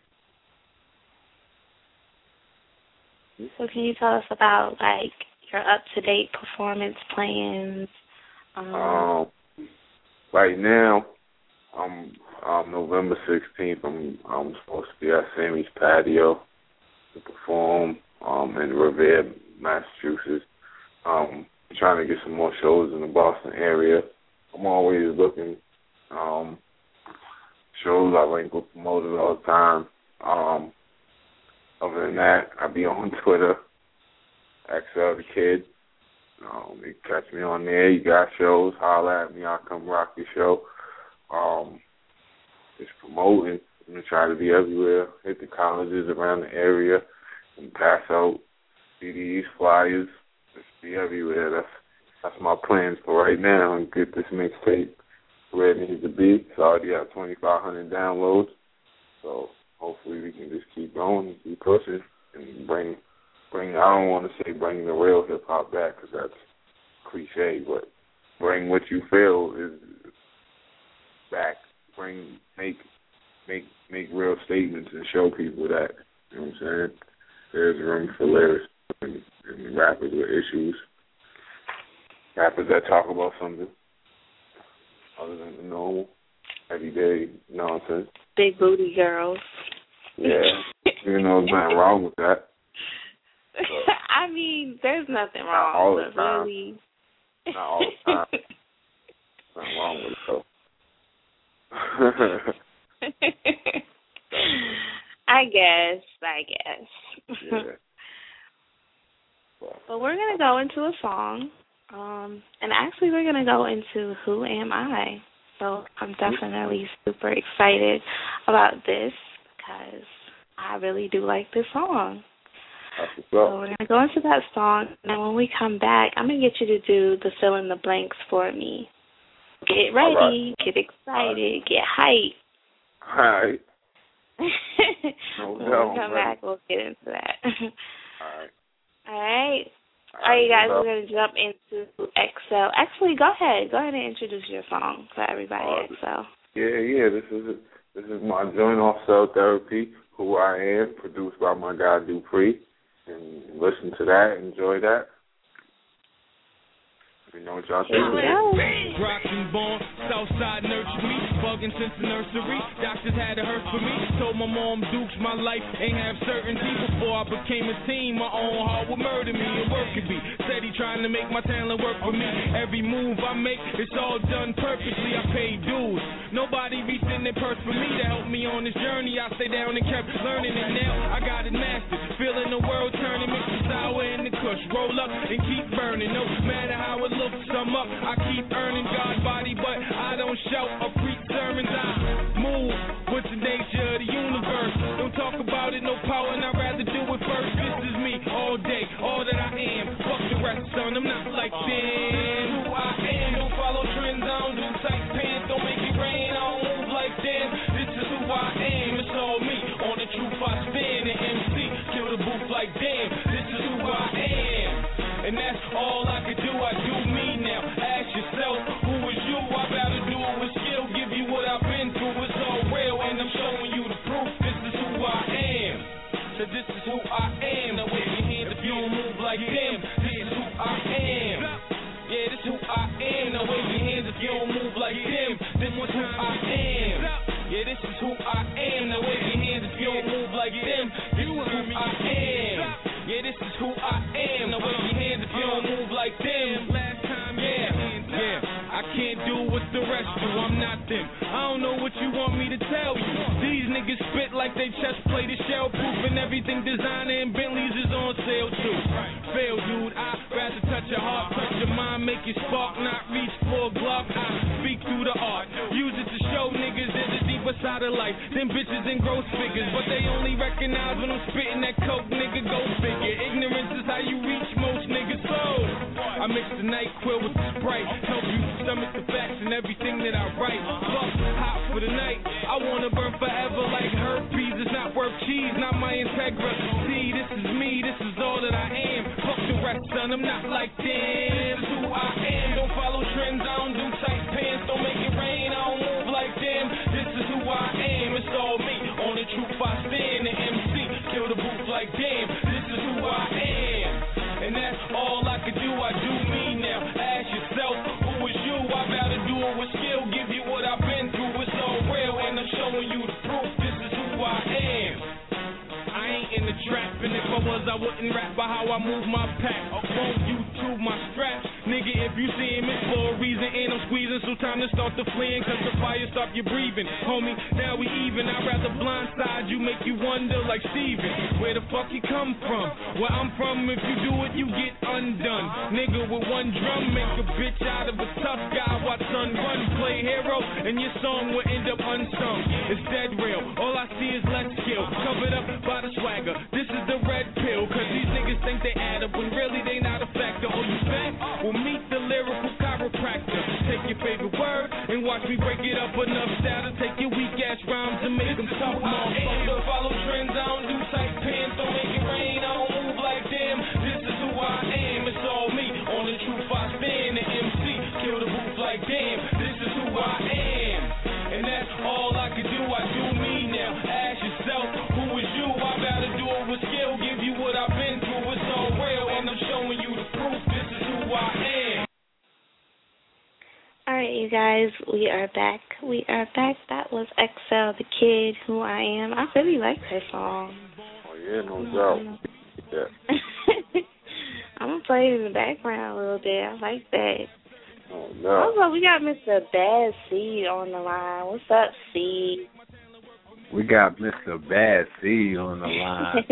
So can you tell us about, like, your up-to-date performance plans? Um, um right now, I'm um, November sixteenth, I'm, I'm supposed to be at Sammy's Patio to perform um, in Revere, Massachusetts. Um, trying to get some more shows in the Boston area. I'm always looking um, shows. I link with promoters all the time. Um, other than that, I be on Twitter, X L the Kid. Um, you can catch me on there. You got shows, holler at me. I'll come rock your show. Um, just promoting. I'm going to try to be everywhere, hit the colleges around the area, and pass out C Ds, flyers, just be everywhere. That's that's my plans for right now, and get this mixtape where it needs to be. It's already at twenty-five hundred downloads, so hopefully we can just keep going and keep pushing and bring, bring. I don't want to say bring the real hip-hop back because that's cliche, but bring what you feel is back. Bring, make, make make real statements and show people that, you know what I'm saying, there's room for lyrics and, and rappers with issues, rappers that talk about something other than the normal, everyday nonsense. Big booty girls. Yeah, even though there's nothing wrong with that. But I mean, there's nothing wrong, not all the but time. really. Not all the time. Nothing wrong with it, though. I guess. I guess. Yeah. But we're gonna go into a song, um, and actually we're gonna go into Who Am I? So I'm definitely super excited about this because I really do like this song. So we're going to go into that song, and then when we come back, I'm going to get you to do the fill in the blanks for me. Get ready, right. Get excited, right. Get hyped. All right. No, when no, we come ready. back, we'll get into that. All right. All right. All right, you guys, no. we're going to jump into X L. Actually, go ahead. Go ahead and introduce your song for everybody, uh, X L. Yeah, yeah. This is this is my joint off cell therapy, Who I Am, produced by my guy Dupree. And listen to that, enjoy that. You know what y'all think? Rock and born, Southside nurtured me, bugging since the nursery. Doctors had to hurt for me. Told my mom Dukes my life ain't have certainty. Before I became a teen, my own heart would murder me and work could be. Said he trying to make my talent work for me. Every move I make, it's all done purposely. I paid dues. Nobody reached in their purse for me to help me on this journey. I stayed down and kept learning, and now I got it mastered. Feeling the world turning, mix the sour and the kush. Roll up and keep burning. No matter how it looks, sum up. I keep earning God body, but I don't shout or preach sermons. I move with the nature of the universe. Don't talk about it, no power, and I'd rather do it first. This is me all day, all that I am. Fuck the rest, son, I'm not like them. Who I am, don't follow trends, I don't do tight pants, don't make it rain, I don't move like them. This is who I am, it's all me. On the truth I stand, and M C kill the booth like damn. This is who I am, and that's all I can do. I do me now. Ask yourself, who is you? I gotta do it with skill. Give you what I've been through. It's all real, and I'm showing you the proof. This is who I am. So this is who I am. Now wave your hands if you don't move like them. This is who I am. Yeah, this is who I am. Now wave your hands if you don't move like them. This is who I am. Yeah, this is who I am. Now wave your hands if you don't move like them. This is who I am. Yeah, this is who I am. Now wave your hands if you don't move like them. Yeah, yeah. I can't do what the rest do. I'm not them. I don't know what you want me to tell you. These niggas spit like they chest plated, shell proof, and everything designer and Bentleys is on sale too. Fail, dude. I'd rather touch your heart, touch your mind, make it spark, not reach for a glove. I speak through the art. Use it to show niggas there's a deeper side of life than bitches and gross figures. But they only recognize when I'm spitting that coke, nigga, go figure. Ignorance is how you reach most niggas. So I mix the NyQuil with the Sprite, help you stomach the facts and everything that I write. Fuck hot for the night. I wanna burn forever like herpes. It's not worth cheese, not my integrity. This is me, this is all that I am. Fuck the rest, son, I'm not like them. This is who I am. Don't follow trends, I don't do tight pants. Don't make it rain, I don't move like them. This is who I am, it's all me. On the truth I stand, the M C kill the booth like damn. This is who I am, and that's all I can do. I do me now. Ask yourself, who is you? I gotta do it with skill. Give you what I've been through. It's all real, and I'm showing you the proof. This is who I am. I ain't in the trap, and if I was, I wouldn't rap by how I move my pack. Won't YouTube my straps? Nigga, if you see him, it's for a reason, and I'm squeezing, so time to start the fleeing, cause the fire stop your breathing. Homie, now we even. I'd rather blindside you, make you wonder like Steven. Where the fuck you come from? Where I'm from, if you do it, you get undone. Nigga, with one drum, make a bitch out of a tough guy. Watch son run, play hero, and your song will end up unsung. It's dead real, all I see is less skill, covered up by the swagger. This is the red pill, cause these niggas think they add up when really they not a factor. Oh, you back? Well, meet the lyrical chiropractor. Take your favorite word and watch me break it up enough style to take your weak ass rhymes and make them tough, motherfucker. Don't follow trends, I don't do tight pants. Don't make it rain, I don't move like them. This is who I am, it's all me. On the truth I stand, the M C kill the booth like damn. This is who I am, and that's all I can do. I do me now. Ask yourself, who is you? I gotta do it with skill. Give you what I've been through. It's all real, and I'm showing you the proof. This is who I am. All right, you guys, we are back. We are back. That was X L, the kid, Who I Am. I really like that song. Oh, yeah, no doubt. Yeah. I'm going to play it in the background a little bit. I like that. Oh, no. Also, we got Mister Bad Seed on the line. What's up, Seed? We got Mister Bad C on the line.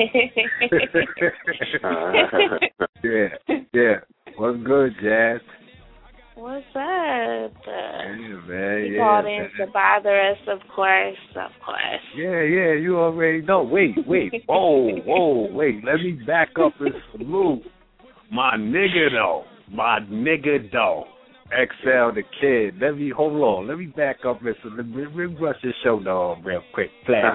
yeah, yeah. What's good, Jazz? What's up? Yeah, man. You yeah, called man. in to bother us, of course, of course. Yeah, yeah, you already know. Wait, wait, whoa, whoa, wait. Let me back up and salute my nigga, though. My nigga, though. X L the Kid. Let me, hold on. Let me back up and salute. Let me, let me brush this shoulder on real quick. Flat.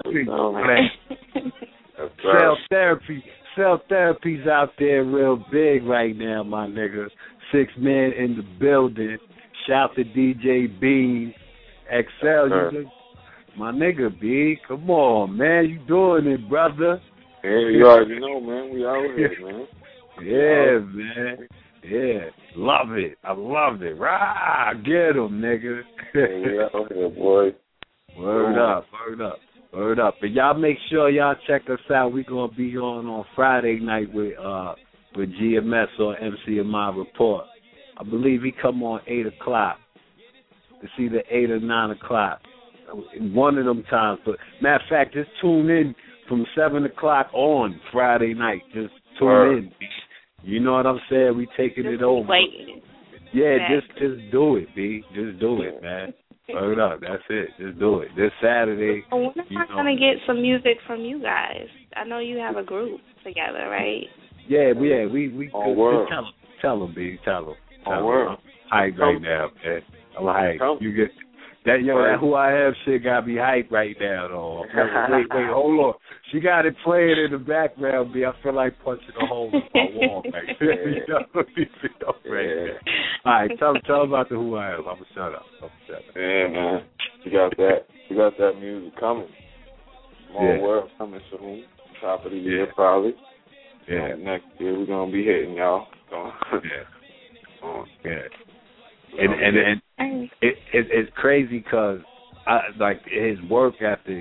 Flat. Cell therapy. Cell therapy's out there real big right now, my nigga. Six men in the building. Shout to D J B. X L, you just, my nigga B. Come on, man. You doing it, brother. Yeah, you already know, man. We out here, man. Yeah, man. Yeah. Love it. I love it. Rah, get him, nigga. Yeah, we out here, boy. Word up, word up, word up. And y'all make sure y'all check us out. We're going to be on on Friday night with uh with G M S or M C M I Report. I believe he come on eight o'clock. It's either eight or nine o'clock. One of them times. But matter of fact, just tune in from seven o'clock on Friday night. Just tune Word. in. You know what I'm saying? We taking Just it over. waiting. Yeah, Okay. just just do it, B. Just do it, man. Word up. That's it. Just do it. This Saturday. When am you I know. going to get some music from you guys? I know you have a group together, right? Yeah, we yeah, we we On just, word. just tell him, tell him, B. Tell him. Tell On him. word. I'm hyped right now, man. I'm hyped. You get that, yo, that Who I Am shit got me hyped right now, though. Wait, wait, hold on. She got it playing in the background, B. I feel like punching a hole in my wall right there. You know, right there. All right, tell, tell about the Who I Am. I'm going to shut up. I'm gonna shut up. Yeah, man. You got that. You got that music coming. More Yeah. work coming soon. Top of the year, probably. Yeah. Um, next year we're gonna be hitting y'all. So, yeah. um, Yeah. And and and it, it it's crazy because I like his work ethic.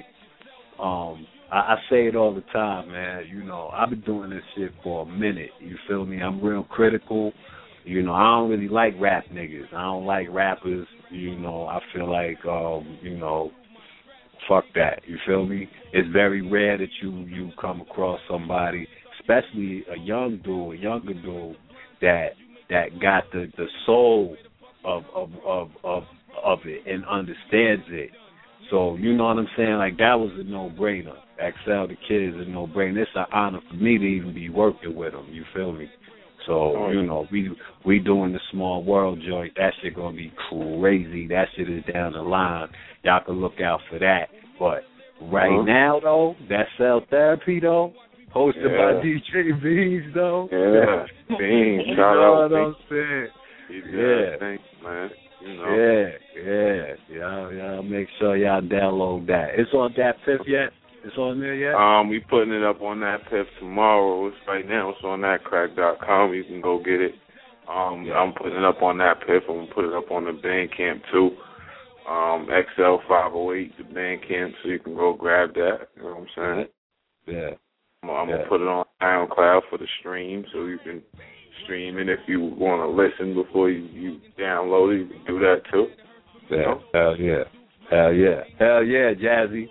Um, I, I say it all the time, man. You know, I've been doing this shit for a minute. You feel me? I'm real critical. You know, I don't really like rap niggas. I don't like rappers. You know, I feel like um, you know, fuck that. You feel me? It's very rare that you you come across somebody, especially a young dude, a younger dude that that got the, the soul of of, of of of it and understands it. So you know what I'm saying? Like that was a no brainer. X L the Kid is a no brainer. It's an honor for me to even be working with him. You feel me? So you know we we doing the Small World joint. That shit gonna be crazy. That shit is down the line. Y'all can look out for that. But right uh-huh. now though, that Cell Therapy though, hosted yeah. by D J Beans though. Yeah, Beans. You Shout know out, what I'm saying? Yeah, thanks, man. You know. Yeah, yeah, y'all, y'all make sure y'all download that. It's on that Piff yet? It's on there yet? Um, we putting it up on that Piff tomorrow. It's right now. It's on that crack dot com. You can go get it. Um, yeah. I'm putting it up on that Piff. I'm gonna put it up on the Bandcamp too. Um, X L five oh eight, the Bandcamp, so you can go grab that. You know what I'm saying? Yeah. I'm, I'm yeah. gonna put it on SoundCloud for the stream, so you can stream it if you want to listen before you, you download it. You can do that too. Yeah. You know? Hell yeah. Hell yeah. Hell yeah, Jazzy.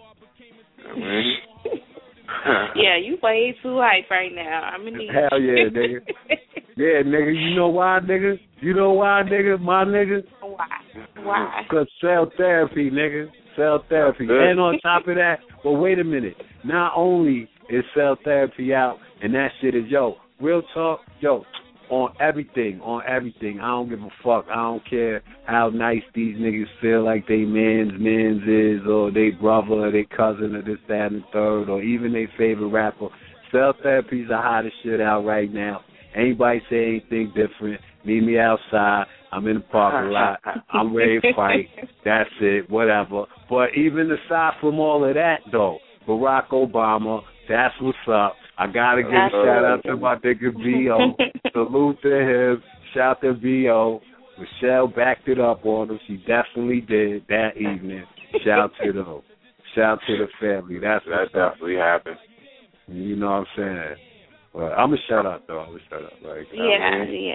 Yeah, you way too hype right now. I'm gonna need Hell yeah, nigga. Yeah, nigga. You know why, nigga? You know why, nigga? My nigga? Why? Why? Because Cell Therapy, nigga. Cell Therapy. And on top of that, well, wait a minute. Not only is Cell Therapy out, and that shit is, yo, real talk, yo, on everything, on everything. I don't give a fuck. I don't care how nice these niggas feel like they man's man's is, or they brother, or they cousin, or this, that, and the third, or even their favorite rapper. Cell Therapy's the hottest shit out right now. Anybody say anything different, meet me outside. I'm in the parking lot. I'm ready to fight. That's it, whatever. But even aside from all of that, though, Barack Obama, that's what's up. I got to give a shout out to my nigga B O. Salute to him. Shout to B O. Michelle backed it up on him. She definitely did that evening. Shout to them. Shout to the family. That's that definitely up. happened. You know what I'm saying? Well, I'm a shout out though. I'm a shout out. Like, yeah, I mean,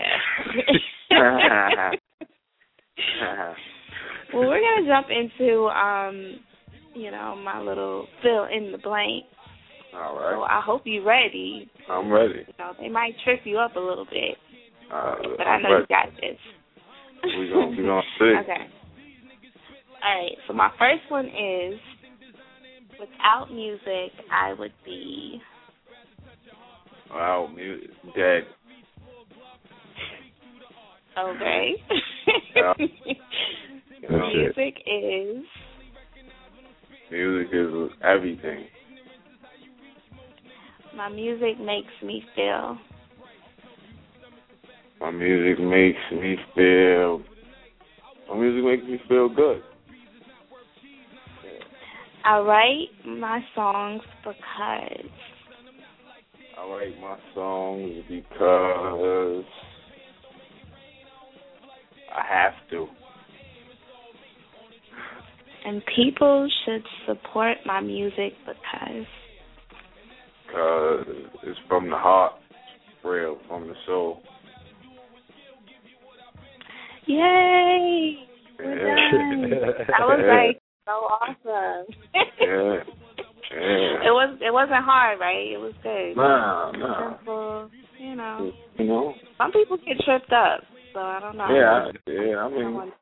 yeah. Well, we're gonna jump into um you know, my little fill in the blank. All right. So I hope you're ready. I'm ready. You know, they might trip you up a little bit, uh, but I'm I know ready. you got this. We're going we gonna see. Okay. All right, so my first one is, without music, I would be... Wow, music, dead. Okay. Yeah. Music is... Music is everything. My music makes me feel... My music makes me feel... My music makes me feel good. I write my songs because... I write my songs because I have to. And people should support my music because... Because it's from the heart, it's real, from the soul. Yay! Yeah. That was like so awesome. Yeah. Yeah. It was. It wasn't hard, right? It was good. Nah, nah. Simple. You know. You know. Some people get tripped up, so I don't know. Yeah. Yeah. I mean.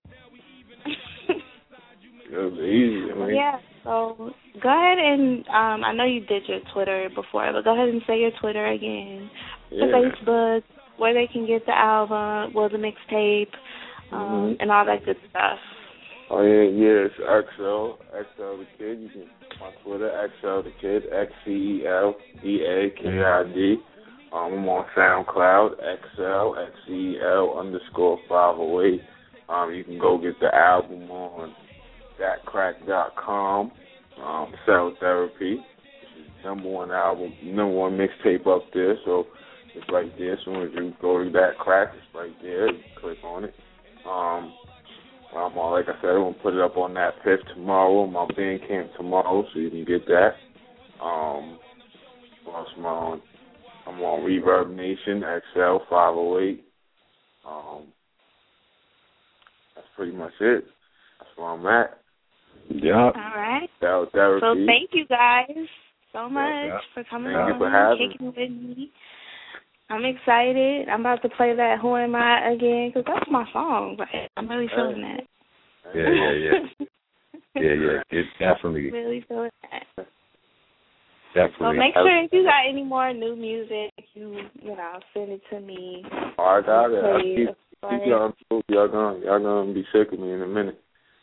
It was easy. I mean. Yeah. So go ahead and um, I know you did your Twitter before, but go ahead and say your Twitter again. Yeah. The Facebook, where they can get the album, well, the mixtape, um, mm-hmm. and all that good stuff. Oh yeah, yeah. It's X L, X L the Kid. You can my Twitter, X L the Kid, X C E L D A K I D. Um, I'm on SoundCloud, X L X C E L underscore five oh eight. Um, you can go get the album on that crack dot com. Um, Cell Therapy. This is number one album, number one mixtape up there. So it's right there. As soon as you go to That Crack, it's right there. You click on it. Um. Um, like I said, I'm going to put it up on that fifth tomorrow, my Bandcamp tomorrow, so you can get that. Um, plus I'm on, I'm on Reverb Nation, X L five oh eight. Um, that's pretty much it. That's where I'm at. Yeah. All right. Cell Therapy. So thank you guys so much yeah. for coming thank on you for having and kicking with me. I'm excited. I'm about to play that Who Am I again, because that's my song. Right? I'm really feeling that. Yeah, yeah, yeah. yeah, yeah. It's definitely. Really feeling that. Definitely. So make sure if you got any more new music, you you know, send it to me. Oh, I got it. I keep, keep y'all, y'all gonna y'all gonna be sick of me in a minute.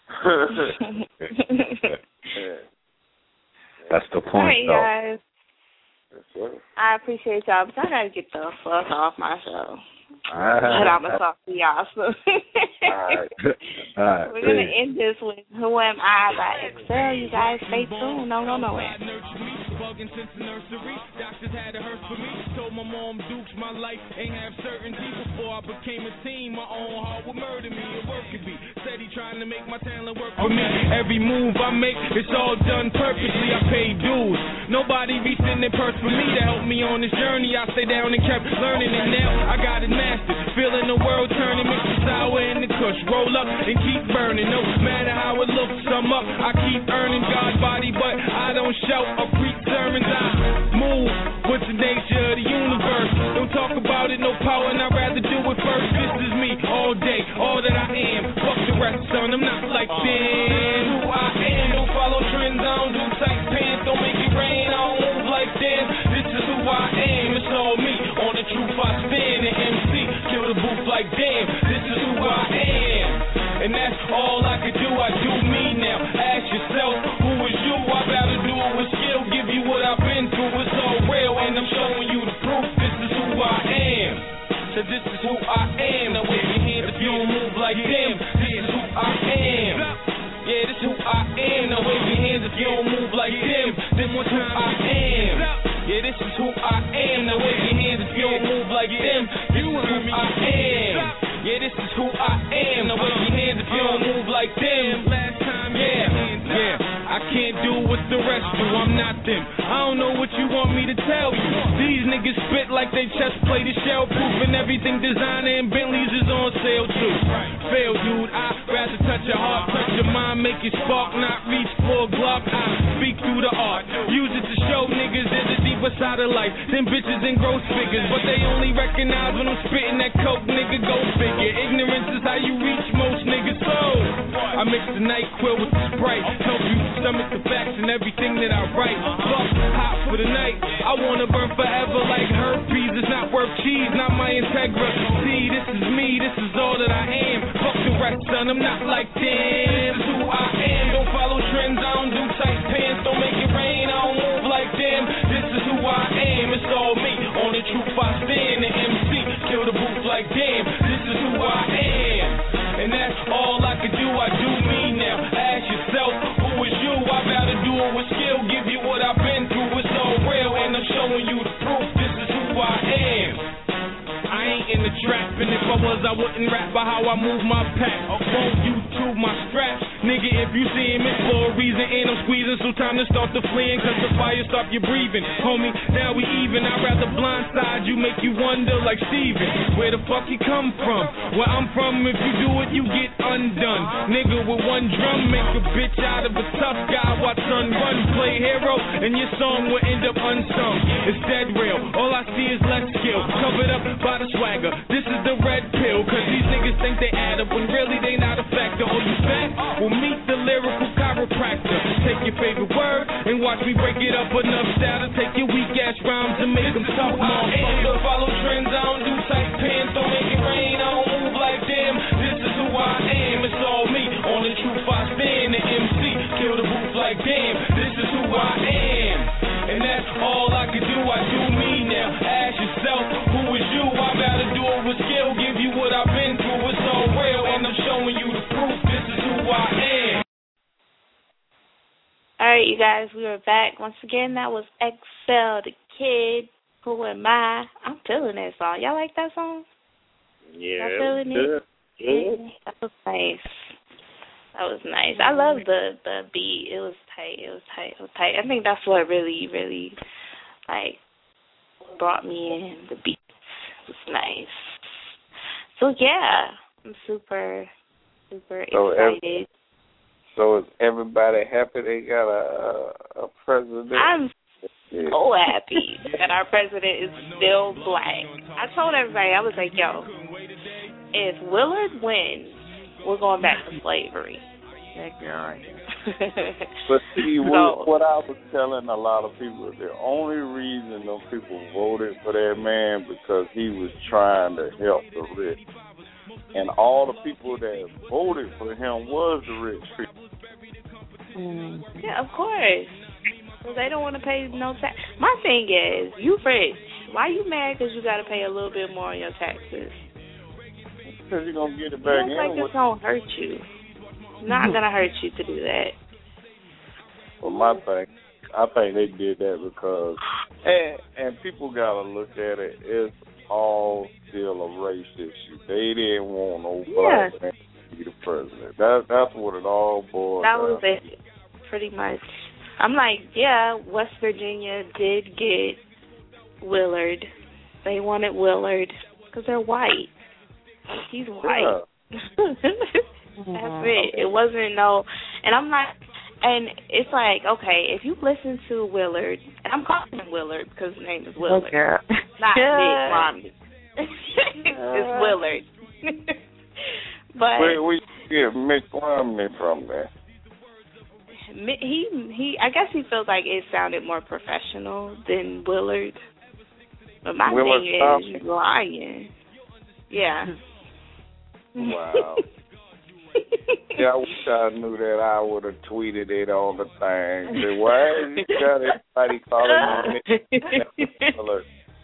yeah. That's the point, All right, though. guys. I appreciate y'all, but I gotta get the fuck off my show. Right. But I'm gonna talk to y'all soon. All right. All right. We're gonna end this with Who Am I by X L. You guys stay tuned. Don't go nowhere. Bugging since the nursery, doctors had it hurt for me. Told my mom Dukes my life ain't have certainty. Before I became a teen, my own heart would murder me. It work could be said he trying to make my talent work for me. Every move I make, it's all done purposely. I pay dues. Nobody be sending purse for me to help me on this journey. I stay down and kept learning, and now I got it mastered. Feeling the world turning, mix the sour and the kush. Roll up and keep burning. No matter how it looks, I'm up. I keep earning God's body, but I don't shout or preach sermons. I move with the nature of the universe. Don't talk about it, no power, and I'd rather do it first. This is me all day, all that I am. Fuck the rest, son, I'm not like them. Who I am, don't follow trends, I don't do tight pants. Don't make it rain, I don't move like them. This is who I am, it's all me. On the truth I stand, an M C, kill the booth like damn. This is who I am, and that's all I can do. I do me now. Ask yourself, who is you? I gotta do it with skill. Give you what I've been through. It's all real, and I'm showing you the proof. This is who I am. So this is who I am. Now wave your hands if you don't move like them. This is who I am. Yeah, this is who I am. Now wave your hands if you don't move like them. This is who I am. Yeah, this is who I am. Now wave your hands if you don't move like them. This is who I am. Yeah, this is who I am. Now wave your hands if you don't move like them. Yeah, yeah. I can't do what the rest do. I'm not them. I don't know what you want me to tell you. These niggas spit like they chest plate is shell proof, and everything designer and Bentleys is on sale too. Fail, dude. I'd rather to touch your heart, touch your mind, make it spark, not reach for a Glock. I speak through the art, use it to show niggas there's a deeper side of life. Them bitches in gross figures, but they only recognize when I'm spitting that coke, nigga, go figure. Ignorance is how you reach most niggas, so I mix the NyQuil with the Sprite, help you stomach the facts and everything that I write. Fuck hot for the night, I wanna burn forever like herpes. It's not worth cheese, not my integrity. This is me, this is all that I am. Fuck the rest, son, I'm not like them. This is who I am. Don't follow trends, I don't do tight pants. Don't make it rain, I don't move like them. This is who I am, it's all me. On the truth I stand, the M C kill the booth like damn. This is who I am, and that's all I can do. I do me now. Ask yourself, who is you? I gotta do it with skill. Give you what I've been through. It's all real, and I'm showing you the proof. This is who I am. I ain't in the trap, and if I was, I wouldn't rap about how I move my pack. Won't YouTube my straps, nigga? If you see him, it's for a reason, and I'm squeezing, so time to start the fleeing, cause the fire stop your breathing, homie. Now we even. I'd rather blindside you, make you wonder like Steven. Where the fuck you come from? Where I'm from, if you do it, you get undone. Nigga with one drum, make a bitch out of a tough guy. Watch son run, play hero, and your song will end up unsung. It's dead real. All I see is less skill, covered up by the swagger. This is the red pill, cause these niggas think they add up when really they not a factor. All you back will meet the lyrical chiropractor. Take your favorite word and watch me break it up enough style to take your weak ass rhymes and make them tough. Don't follow trends, I don't do tight pants. Don't make it rain, I don't move like them. This is who I am, it's all me. On the truth I stand, the M C kill the booth like damn. This is who I am, and that's all I can do. I do me now. Ask yourself, who is you? I gotta do it with skill. Give you what I've been through. It's all real, and I'm showing you the proof. This is who I am. All right, you guys, we are back once again. That was X L the Kid. Who am I? I'm feeling that song. Y'all like that song? Yeah. Y'all feeling it? it? Yeah. That was nice. That was nice. I love the the beat. It was tight. It was tight. It was tight. I think that's what really, really, like, brought me in. The beat was nice. So yeah, I'm super, super so excited. Every, so is everybody happy they got a a president? I'm so happy that our president is still black. I told everybody, I was like, yo, if Willard wins, we're going back to slavery. But see, so, what, what I was telling a lot of people, the only reason those people voted for that man because he was trying to help the rich. And all the people that voted for him was the rich people. Mm. Yeah, of course. So they don't want to pay no tax. My thing is, you rich. Why you mad because you got to pay a little bit more on your taxes? Because you're going to get it back in. It looks like it's going to hurt you. Not going to hurt you to do that. Well, my thing, I think they did that because, and, and people got to look at it, it's all still a race issue. They didn't want no black yeah. man to be the president. That, that's what it all boiled That down. was it, pretty much. I'm like, yeah, West Virginia did get Willard. They wanted Willard because they're white. He's white. Yeah. That's it. It wasn't no, and I'm not, and it's like, okay, if you listen to Willard, and I'm calling him Willard because his name is Willard, okay. not yeah. Big Mommy. It's Willard. But where we get Mick Romney from there? He he. I guess he feels like it sounded more professional than Willard. But my Willard thing Thompson. is, you're lying. Yeah. Wow. Yeah, I wish I knew that. I would have tweeted it all the time. Say, why is you got everybody calling me Willard?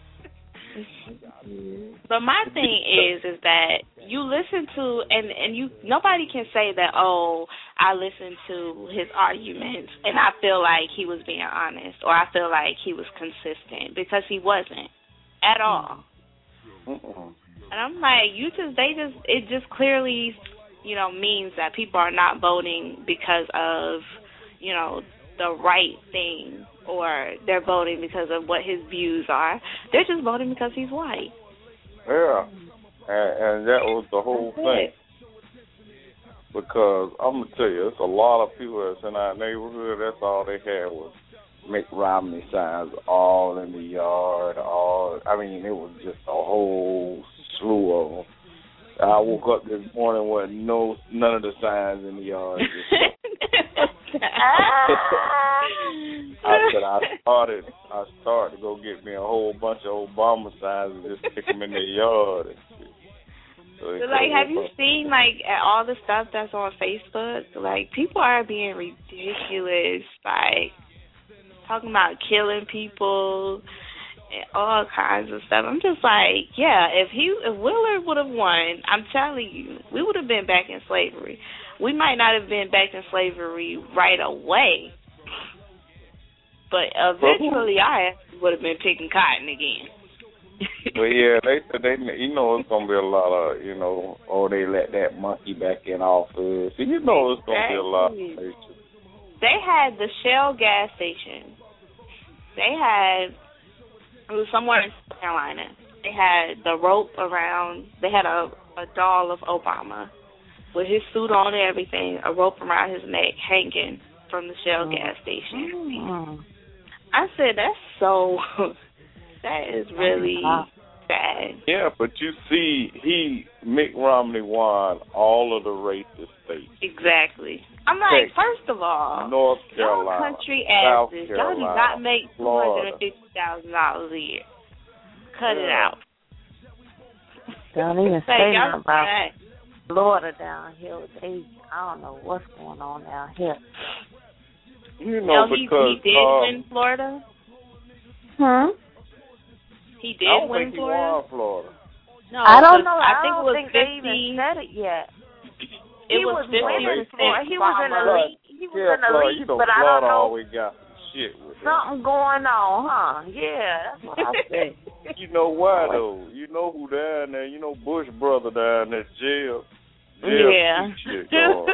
But my thing is, is that you listen to, and, and you nobody can say that, oh, I listened to his arguments and I feel like he was being honest or I feel like he was consistent, because he wasn't at all. Mm-mm. And I'm like, you just, they just, it just clearly, you know, means that people are not voting because of, you know, the right thing, or they're voting because of what his views are. They're just voting because he's white. Yeah, and, and that was the whole That's thing. It. Because I'm going to tell you, it's a lot of people that's in our neighborhood, that's all they had was Mitt Romney signs all in the yard. All I mean, it was just a whole slew of them. I woke up this morning with no none of the signs in the yard. I said I started I started to go get me a whole bunch of Obama signs and just stick them in the yard. And shit. So, so like, have you seen like all the stuff that's on Facebook? Like, people are being ridiculous, like talking about killing people and all kinds of stuff. I'm just like, yeah, if he, if Willard would have won, I'm telling you, we would have been back in slavery. We might not have been back in slavery right away, but eventually I would have been picking cotton again. Well, yeah, they said they, you know, it's gonna be a lot of, you know, oh, they let that monkey back in office. You know, it's gonna be a lot. Of they had the Shell gas station. They had, it was somewhere in South Carolina. They had the rope around, they had a, a doll of Obama with his suit on and everything, a rope around his neck hanging from the Shell gas station. Mm. I said, that's so, that is really sad. Yeah, but you see, he, Mitt Romney won all of the racist states. Exactly. I'm like, Texas, first of all, North Carolina, y'all country South asses, Carolina, y'all do not make two hundred Florida. fifty thousand dollars a year. Cut yeah. it out. Don't even say say nothing nothing about Florida down here. They, I don't know what's going on down here. You know, no, he, because he did uh, win Florida. Hmm. He did I don't win think Florida. He won Florida. No, I don't know. I, I think don't it was think fifty. they even said it yet. It he was, was winning Florida. He was in the Florida. league. He was yeah, in the Florida, league, you know, but I Florida don't know. always got some shit with something that. going on, huh? Yeah, that's what I said. You know why though? You know who down there? You know Bush brother down there, jail. Jail yeah. Shit going.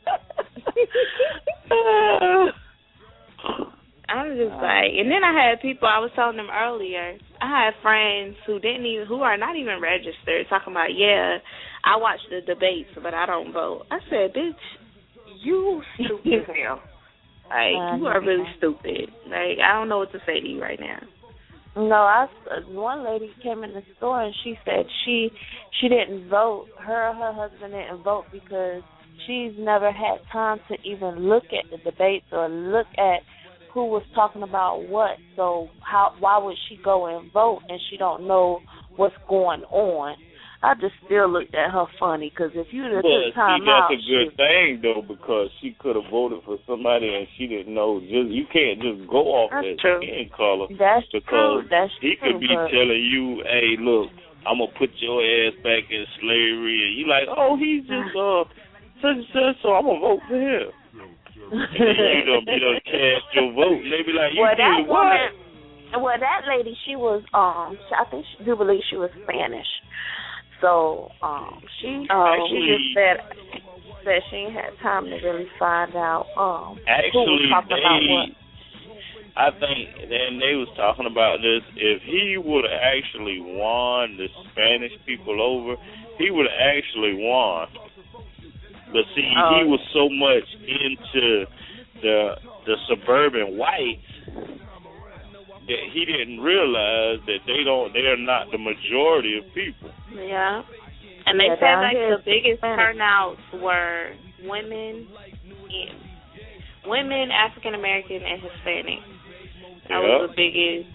I'm just like, and then I had people, I was telling them earlier, I had friends who didn't even, who are not even registered, talking about, yeah, I watch the debates, but I don't vote. I said, bitch, you stupid as hell. Like, you are really stupid. Like, I don't know what to say to you right now. No, I, one lady came in the store and she said she she didn't vote. Her and her husband didn't vote because she's never had time to even look at the debates or look at who was talking about what. So how why would she go and vote and she don't know what's going on? I just still looked at her funny because if you took time see, out, that's a good she, thing though, because she could have voted for somebody and she didn't know. Just you can't just go off that skin color. That's because true. That's he true, could be but telling you, "Hey, look, I'm gonna put your ass back in slavery," and you like, "Oh, he's just uh such and such, so I'm gonna vote for him." And then you don't you don't cast your vote. And they be like, "You well, that did what?" woman, well, that lady, she was um, I think she do believe she was Spanish. So um, she oh, she just said that she ain't had time to really find out um Actually, who was talking they, about what. I think, and they was talking about this. If he would have actually won the Spanish people over, he would have actually won. But see, oh. he was so much into the the suburban whites that he didn't realize that they don't they are not the majority of people. Yeah. And they yeah, said like here, the biggest Spanish. turnouts were women and women, African American and Hispanic. That yeah. was the biggest.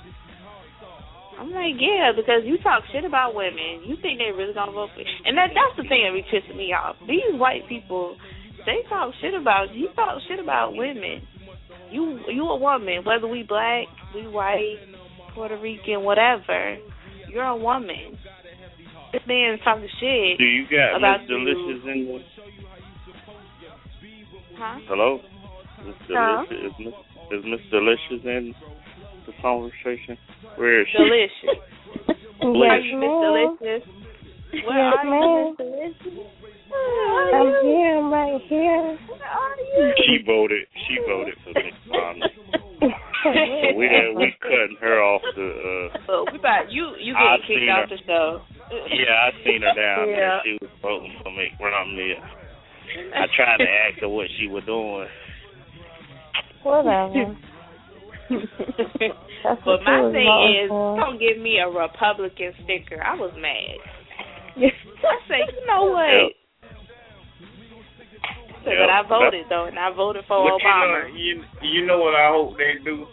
I'm like, yeah, because you talk shit about women. You think they really gonna vote for you. And that that's the thing that be pissing me off. These white people, they talk shit about you talk shit about women. You you a woman, whether we black, we white, Puerto Rican, whatever, you're a woman. This man talking shit. Do you got about Miss Delicious you. in there? Huh? Hello? Miss Huh? Delicious, is Miss, is Miss Delicious in the conversation? Where is she? Delicious. Where are Yes, you, Miss ma'am. Delicious? Where Yes, are you, ma'am. Miss Delicious? I'm here, I'm right here. She voted. She voted for me. Um, so we had, we cutting her off the. Uh, So we about you. You I getting kicked seen out her. the show. Yeah, I seen her down Yeah. there. She was voting for me. Romney. I tried to ask her what she was doing. Whatever. But my thing is, don't give me a Republican sticker. I was mad. I said, you know what? Yep. So, yep. But I voted, though, and I voted for but Obama. You know, you, you know what I hope they do?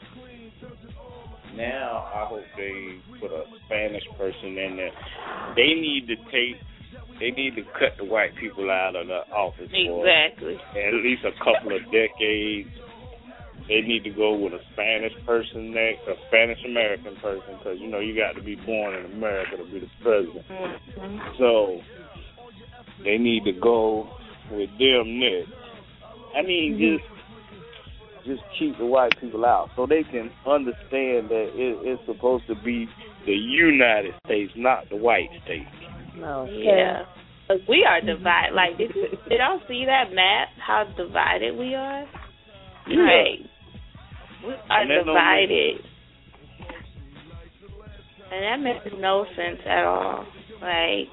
Now I hope they put a Spanish person in there. They need to take, they need to cut the white people out of the office Exactly. for at least a couple of decades. They need to go with a Spanish person next, a Spanish American person, because you know you got to be born in America to be the president. Mm-hmm. So they need to go with them next. I mean, Mm-hmm. just. Just keep the white people out so they can understand that it, it's supposed to be the United States, not the white states. No. Yeah. But we are divided. Like, did, you, did y'all see that map, how divided we are? Yeah. Like, we are And that don't divided. And that makes no sense at all. Like,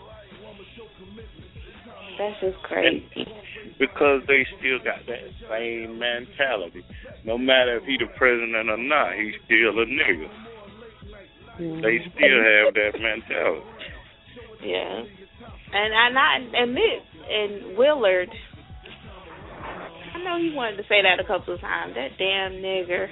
that's just crazy. And because they still got that same mentality. No matter if he the president or not, he's still a nigga. Mm-hmm. They still have that mentality. Yeah. And I not admit, and Willard, I know he wanted to say that a couple of times, that damn nigger.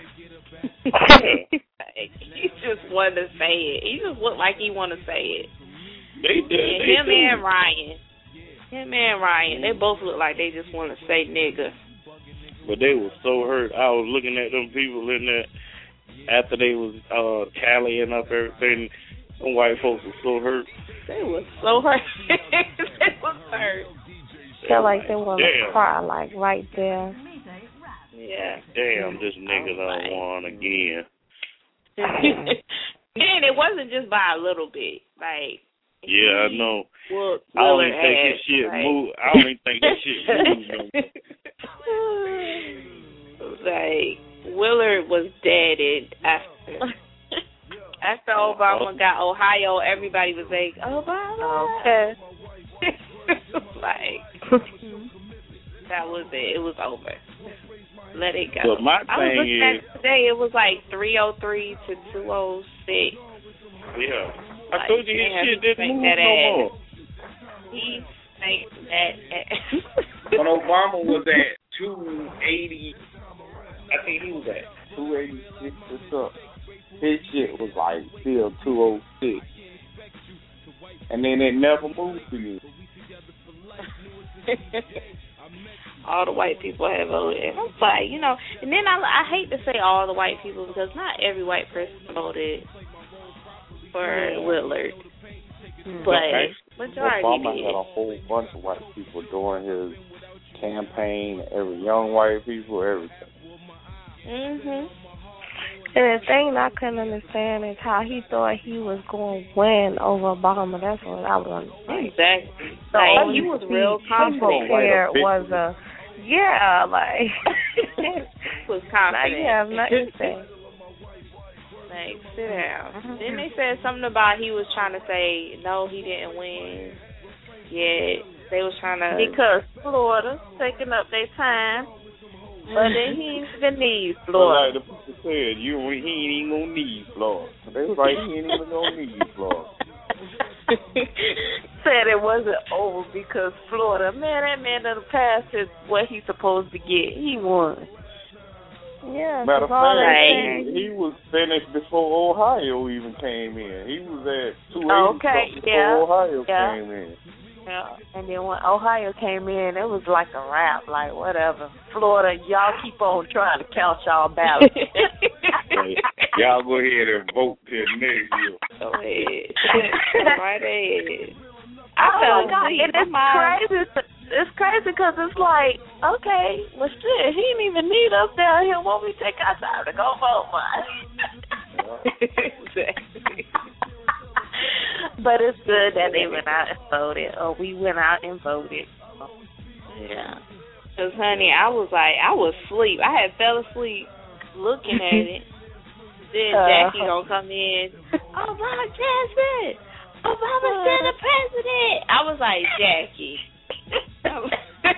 Like, he just wanted to say it. He just looked like he wanted to say it. They did. And they him do. and Ryan. Him and Ryan, they both look like they just want to say nigga. But they were so hurt. I was looking at them people in there after they was uh, tallying up everything. Them white folks were so hurt. They were so hurt. They was hurt. Felt like they want to Damn. cry, like right there. Yeah. Damn, this nigga done won again. And it wasn't just by a little bit. Like, yeah, I know. Well, I don't even think this shit like, moved. I don't even think this shit moved. No. Like, Willard was dead after. After Obama got Ohio, everybody was like, Obama. Okay. Like, that was it. It was over. Let it go. But my I was thing looking is, at it today. It was like three oh three to two oh six. Yeah. I Like, told you his damn, shit he didn't move that no ass. more. He sank that ass. When Obama was at two eighty, I think he was at two eighty-six or something. His shit was like still two oh six. And then it never moved to you. All the white people have voted. And I'm like, you know, and then I, I hate to say all the white people because not every white person voted for Yeah. Willard. Mm-hmm. But majority Obama did. had a whole bunch of white people during his campaign, every young white people, everything. Mhm. And the thing I couldn't understand is how he thought he was going to win over Obama. That's what I was understanding. Exactly. So Like, he was real confident. There was a, yeah, like, He was now confident. you have nothing to say. Like, sit down. Then they said something about he was trying to say, no, he didn't win. Yeah, they was trying to. Because Florida's taking up their time. But then he ain't even need But Florida. like the people said, you he ain't even gonna need Florida. They was like, he ain't even gonna need Florida. Said it wasn't over because Florida, man, that man done passed his what he's supposed to get. He won. Yeah. Matter of all fact, that he, he was finished before Ohio even came in. He was at two eighty Okay, before yeah, Ohio yeah. came in. Yeah. And then when Ohio came in, it was like a rap, like whatever. Florida, y'all keep on trying to count y'all ballots. Hey, y'all go ahead and vote till next year. Go ahead. Right ahead. I Oh fell my God, asleep. and it's My mom- crazy. It's crazy because it's like, okay, well shit, he didn't even need us down here. Won't we take our time to go vote, man? Exactly. But it's good that they went out and voted, or we went out and voted. Yeah. Because, honey, I was like, I was asleep. I had fell asleep looking at it. Then Uh, Jackie gonna come in. Obama president. Obama still the president. I was like, Jackie.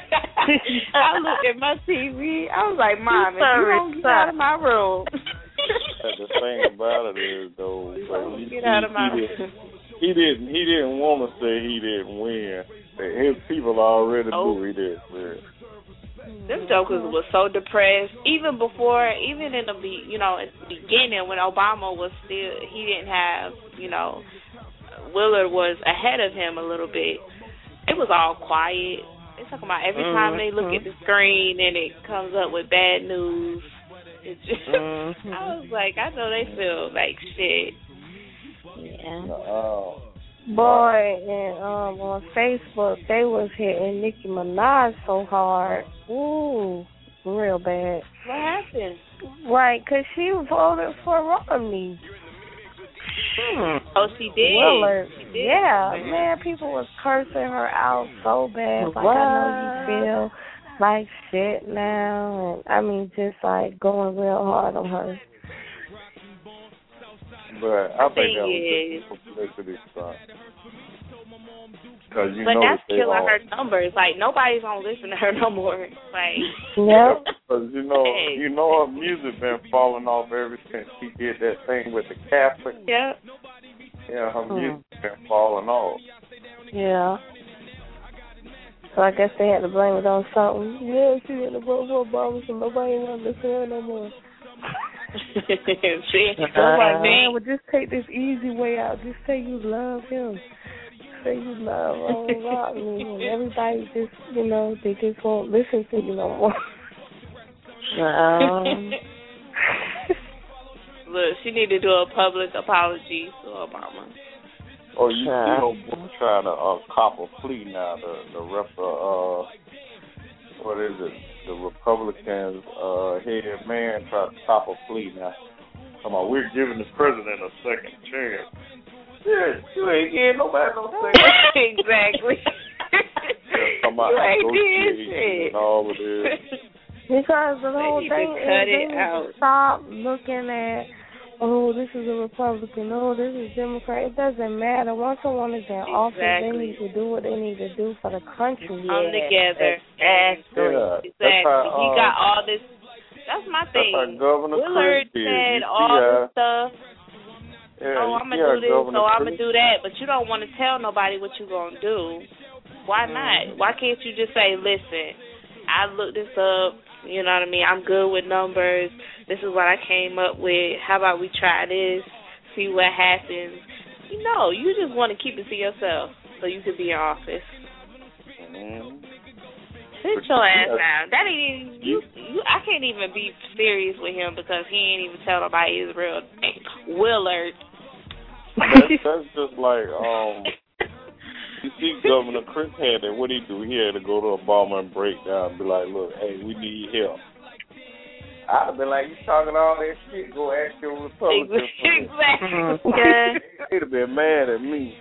I looked at my T V. I was like, Mom, if you don't get out of my room. The thing about it is, though, but he, get out of my he, didn't, he didn't. He didn't want to say he didn't win. His people already oh. knew he didn't win. Them jokers was so depressed, even before, even in the be, you know, at the beginning when Obama was still, he didn't have, you know, Willard was ahead of him a little bit. It was all quiet. They talking about every time mm-hmm. they look at the screen and it comes up with bad news. It's just, mm-hmm. I was like, I know they feel like shit. Yeah. Oh. Boy, and um, on Facebook, they was hitting Nicki Minaj so hard. Ooh, real bad. What happened? Right, because she voted for Romney. Hmm. Oh, she did? Willard. She did. Yeah, man, people was cursing her out so bad. Like, what? I know you feel like shit now. And, I mean, just, like, going real hard on her. But I think that was just publicity stuff. Cause you but know that's that killing all, her numbers. Like, nobody's gonna listen to her no more. Like, yep. Because you know, hey. you know, her music been falling off ever since she did that thing with the Catholic. Yep. Yeah, her hmm. music been falling off. Yeah. So I guess they had to blame it on something. Yeah, she didn't vote for Obama, so nobody wanted to listen to her no more. See, so I'm like, man, well, just take this easy way out. Just say you love him. Say you love Ron Rodney, and everybody just, you know, they just won't listen to you no more. Um. Look, she need to do a public apology to Obama. Oh, you see, Obama trying to uh, cop a plea now. The the rep, uh, what is it? The Republicans uh, head man tried to cop a plea now. Come on, we're giving the president a second chance. Yeah, you ain't getting nobody no second. Exactly. Yeah, come on, you ain't did shit. And all of this. Because the whole thing is cut they it need out. to stop looking at, oh, this is a Republican, oh, this is Democrat. It doesn't matter. Once someone is in exactly. office, they need to do what they need to do for the country. Come yeah. together. Exactly. Yeah. Exactly. How, he uh, got all this. That's my thing. That's Governor Willard Chris said did. all yeah. this stuff. Yeah, oh, I'm going to do this, Governor so I'm Chris. going to do that. But you don't want to tell nobody what you're going to do. Why not? Why can't you just say, listen, I looked this up. You know what I mean? I'm good with numbers. This is what I came up with. How about we try this, see what happens? You know, you just want to keep it to yourself so you can be in office. Mm-hmm. Sit your ass down. That ain't even, you, you, I can't even be serious with him because he ain't even tell nobody his real name. Willard. That's, that's just like, um, you see Governor Chris had it. What did he do? He had to go to Obama and break down and be like, look, hey, we need help. I'd have been like, you talking all that shit, go ask your Republicans. Exactly. Yeah. They'd have been mad at me.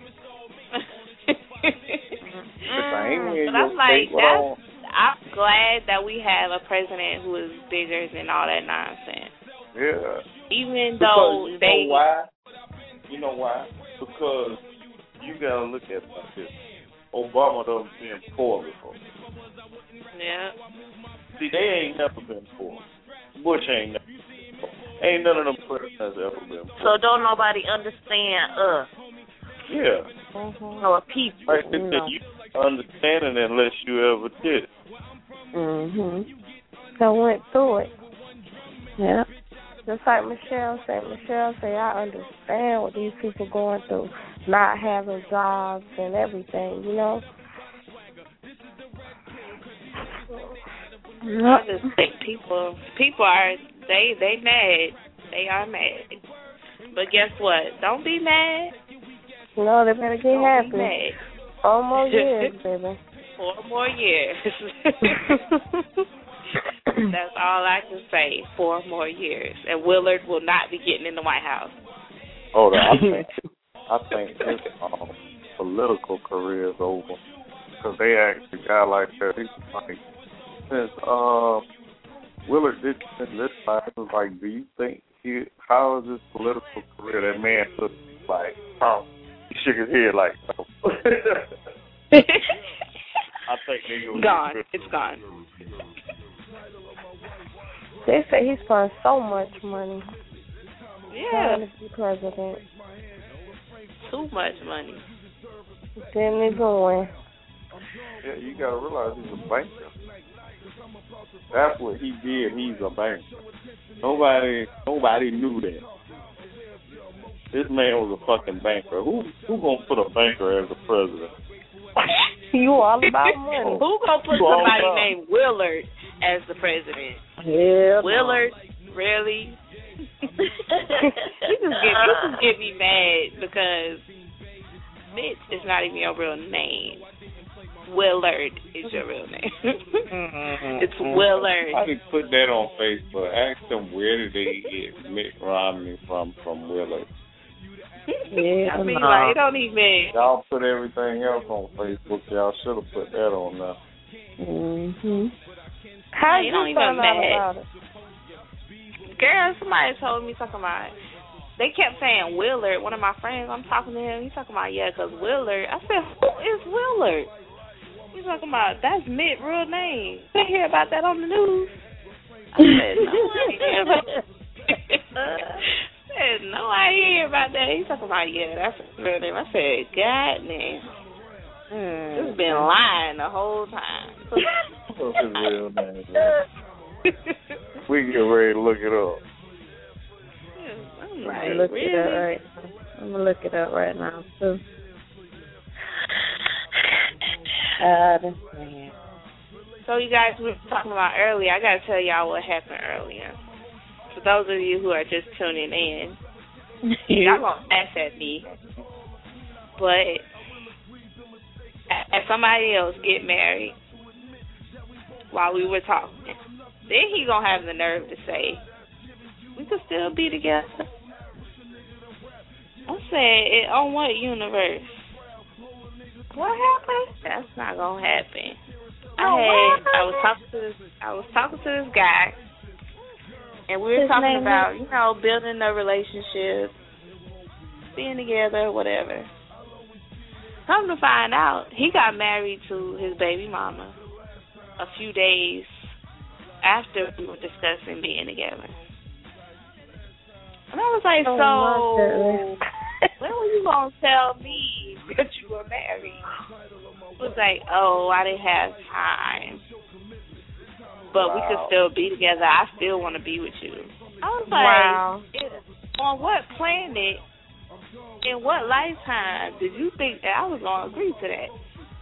I ain't but I'm like, that's, I'm glad that we have a president who is bigger than all that nonsense. Yeah. Even because though you they... know why? You know why? Because you got to look at it like this. Obama done been poor before. Yeah. See, they ain't never been poor. Bush ain't never been poor. Ain't none of them presidents ever been poor. So don't nobody understand us. Yeah. Mm-hmm. Or people. Like they you said, know. you understand it unless you ever did. Mhm. I went through it. Yeah. Just like Michelle said. Michelle said, I understand what these people going through, not having jobs and everything. You know. I just think people, people are they they mad. They are mad. But guess what? Don't be mad. No, they better get Don't happy. Be mad. Four more years, baby. Four more years. That's all I can say. Four more years, and Willard will not be getting in the White House. Oh, I think I think his um, political career is over because they asked a guy like that. He's like, since uh, Willard did this time, it was like, do you think he? How is his political career? That man took like, oh, he shook his head like, oh. I think they gone. It's gone. They say he spent so much money. Yeah. Trying to be president. Too much money. Didn't even win. Yeah, you gotta realize he's a banker. That's what he did. He's a banker. Nobody, nobody knew that. This man was a fucking banker. Who, who gonna put a banker as a president? You all about money. Who gonna put somebody named Willard as the president? Yeah. Willard, really? you just get you just get me mad because Mitch is not even your real name. Willard is your real name. It's Willard. I did put that on Facebook. Ask them where did they get Mitt Romney from from Willard. Yeah, I mean, no. like, it don't even. Y'all put everything else on Facebook. Y'all should have put that on there. Mhm. How you you don't even find out mad. about it? Girl, somebody told me talking about. They kept saying Willard. One of my friends, I'm talking to him. He's talking about yeah, cause Willard. I said, who is Willard? He's talking about that's Mitt real name. You hear about that on the news? I said no, I ain't hear about that. I said no, I ain't hear about that. He's talking about yeah, that's his real name. I said, God damn, mm. This been lying the whole time. What's his real name? We get ready to look it up. I'm Right, like, look really? it up right. I'm gonna look it up right now too. God, man. So you guys we were talking about earlier. I gotta tell y'all what happened earlier. For those of you who are just tuning in, y'all gonna laugh at me, but as somebody else get married while we were talking, then he gonna have the nerve to say we could still be together. I said, on what universe? What happened? That's not gonna happen. I had I was talking to this I was talking to this guy, and we were His talking name about is- you know building a relationship, being together, whatever. Come to find out, he got married to his baby mama a few days after we were discussing being together. And I was like, Oh, so when were you gonna tell me that you were married? It was like, oh, I didn't have time, but we could Wow. still be together. I still want to be with you. I was like, Wow. it- on what planet, in what lifetime did you think that I was gonna agree to that?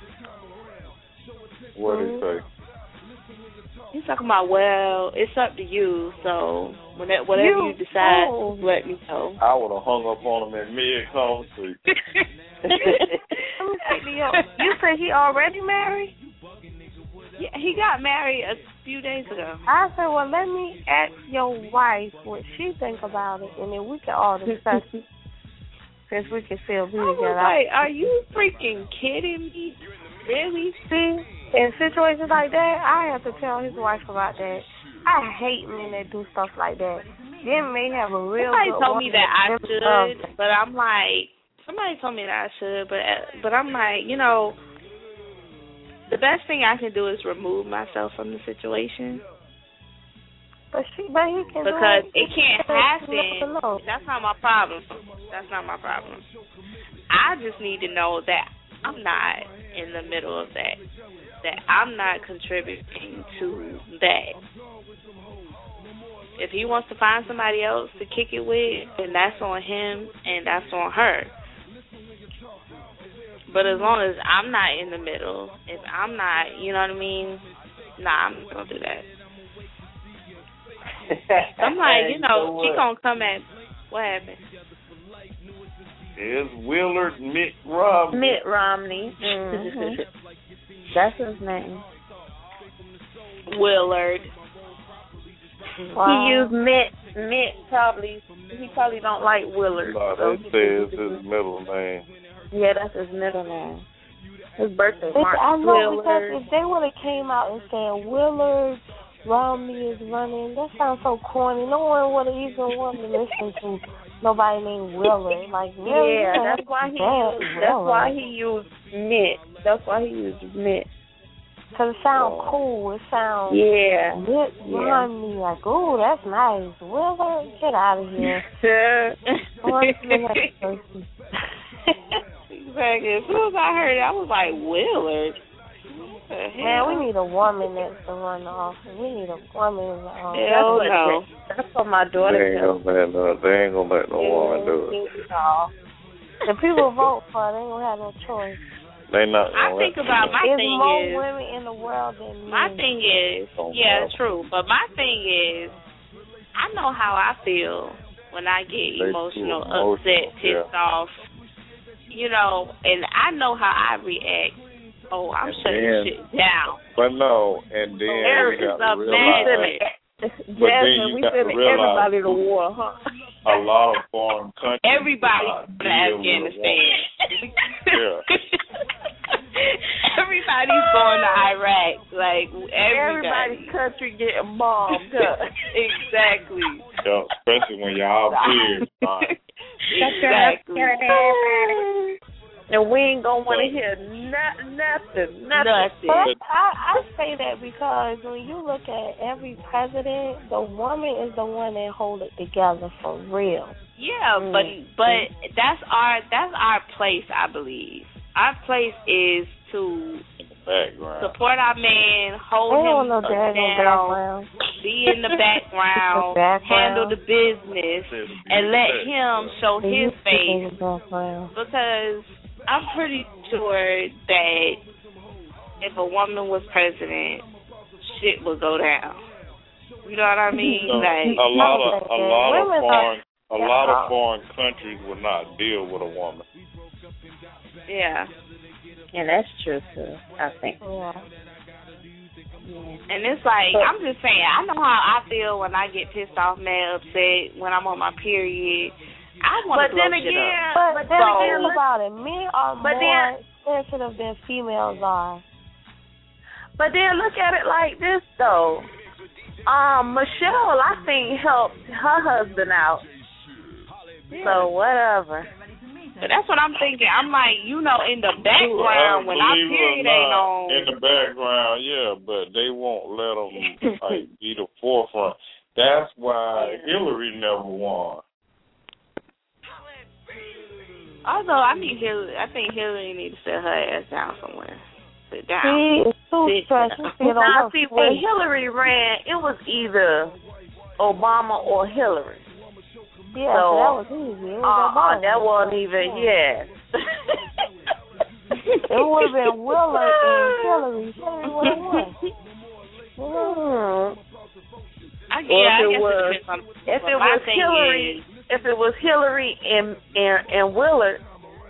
What did he say? He's talking about, well, it's up to you, so whenever, whatever you, You decide, fool. let me know. I would have hung up on him at mid-conversation. You said he already married? Yeah, he got married a few days ago. I said, well, let me ask your wife what she think about it, and then we can all discuss it, since we can still be I was together. like, are you freaking kidding me? Really? See, in situations like that, I have to tell his wife about that. I hate men that do stuff like that. Them may have a real Somebody good told me woman that I really loves should, them. but I'm like, somebody told me that I should, but but I'm like, you know, the best thing I can do is remove myself from the situation. But she, but he can Because do it can't You happen. never know. That's not my problem. That's not my problem. I just need to know that I'm not in the middle of that. That I'm not contributing to that. If he wants to find somebody else to kick it with, then that's on him and that's on her. But as long as I'm not in the middle, if I'm not, you know what I mean? Nah, I'm not gonna do that. I'm like, you know, she gonna come at what happened? It's Willard Mitt Romney. Mitt Romney. Mm-hmm. That's his name. Willard. Wow. He used Mitt. Mitt probably. He probably don't like Willard. No, so they say it's his middle name. Yeah, that's his middle name. His birthday. It's, March. I know Willard. because if they would have came out and said Willard Romney is running, that sounds so corny. No one would have even wanted to listen to nobody named Willard. Like, really? Yeah, You that's why he that used. That's Willard. why he used Mitt. That's why he used Mitt. Cause it sounds cool. It sounds yeah. Lit behind yeah. me like, ooh, that's nice. Willard, get out of here. On to the next person. Exactly. As soon as I heard it, I was like, Willard. Man, we need a woman that's to run the office. We need a woman in the office. Hell that's no. What, that's what my daughter They ain't tells gonna let no, they ain't gonna let no yeah, woman do it. The people vote for her. They ain't gonna have no choice. They not I gonna think let about my There's thing more is women in the world than men. my thing is Don't yeah, know. true. But my thing is I know how I feel when I get They emotional, too emotional, upset, pissed yeah. off. You know, and I know how I react. Oh, I'm And shutting then- shit down. But no, and then Eric you is got to upset. realize, but then Jasmine, you we got to sending realize everybody to war, huh? a lot of foreign countries Everybody uh, from deal with a Afghanistan. Yeah. Everybody's going to Iraq. Like everybody. Everybody's country getting bombed up. Exactly. Yeah, especially when y'all kids. Right. Exactly. And we ain't gonna want to hear no, nothing, nothing. Nothing. But I, I say that because when you look at every president, the woman is the one that hold it together for real. Yeah, Mm. but but that's our that's our place, I believe. Our place is to Background. support our man, hold They don't him know that in the down, background. be in the background, The background. handle the business, and let him show They his used to be in face. the background. Because I'm pretty sure that if a woman was president, shit would go down. You know what I mean? So, Like a lot of a lot of Women foreign a are- lot of foreign countries would not deal with a woman. yeah. Yeah, that's true too. I think. Yeah. And it's like, I'm just saying, I know how I feel when I get pissed off, mad, upset, when I'm on my period. I want But to blow then shit again, up. But, but then then think again, look- about it. Men are but more then- sensitive than females are. But then look at it like this though. Um, Michelle, I think helped her husband out. So whatever. But that's what I'm thinking. I'm like, you know, in the background, when our Believe it or period not, ain't on. in the background, yeah, but they won't let them like be the forefront. That's why Hillary never won. Although I need Hillary, I think Hillary needs to sit her ass down somewhere. Sit down. She is too Sit stressed. down. She see it on Now her see, when face. Hillary ran, it was either Obama or Hillary. Yeah, so, so that was easy. It was Uh, Obama. uh, that wasn't even, yeah. It would have been Willard and Hillary. Hillary would have won. Mm. I, Or yeah, I if it guess was, it depends on. if but it my was thing Hillary, is, if it was Hillary and and, and Willard,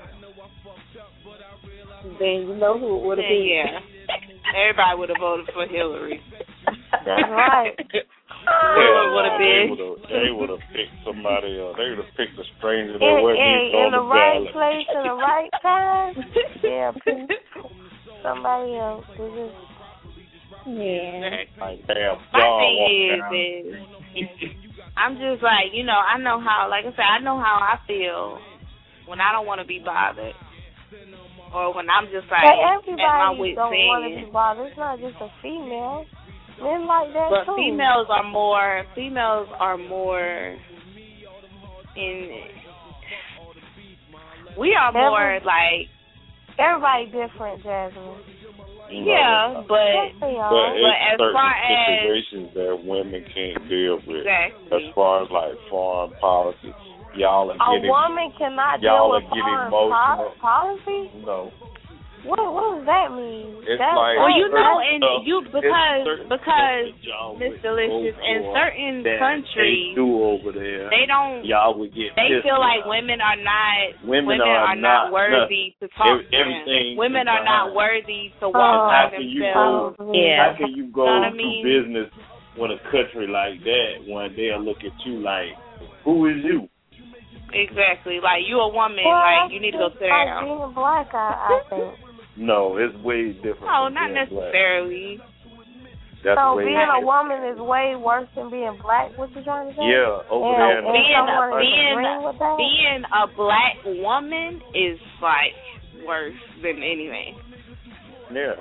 then you know who it would have then been. yeah, everybody would have voted for Hillary. That's right. Willard would have been. They would have picked somebody else. They would have picked a stranger that In, wasn't in, even in on the the right ballot. place, in the right time, yeah, pick somebody else. They just, Yeah. Like, damn, My John thing walked is, down. is I'm just like, you know, I know how, like I said, I know how I feel when I don't want to be bothered, or when I'm just like but at my everybody wit's don't want to end. be bothered. It's not just a female. Men like that But too. females are more. Females are more in. We are more Every- like. Everybody different, Jasmine. Yeah, but Yes, they are. But it's But as certain far as- situations that women can't deal with. Exactly. As far as like foreign policy, y'all are A getting woman cannot y'all deal are with getting foreign emotional. po- policy. no. What What does that mean? It's That's like- Well, that- you know, certain and stuff- you it's because certain because stuff that y'all Miss would Delicious go in for certain that countries they do over there. they don't. Y'all would get They pissed feel like about. women are not Women are not, not- worthy to talk Every- to them. everything Women is are not behind. worthy to Oh. walk How by can you themselves. go? Yeah. How can you go Know what I do mean? business with a country like that when they'll look at you like, who is you? Exactly. Like you a woman, Well, like you need to go that's sit like down. being black, I, I think. No, it's way different. No, from not being black. necessarily. That's So way being a woman is way worse than being black. What you trying to say? Yeah, over and, there. in the- and Being someone is being agreeing with that? being a black woman is like worse than anything. Yeah.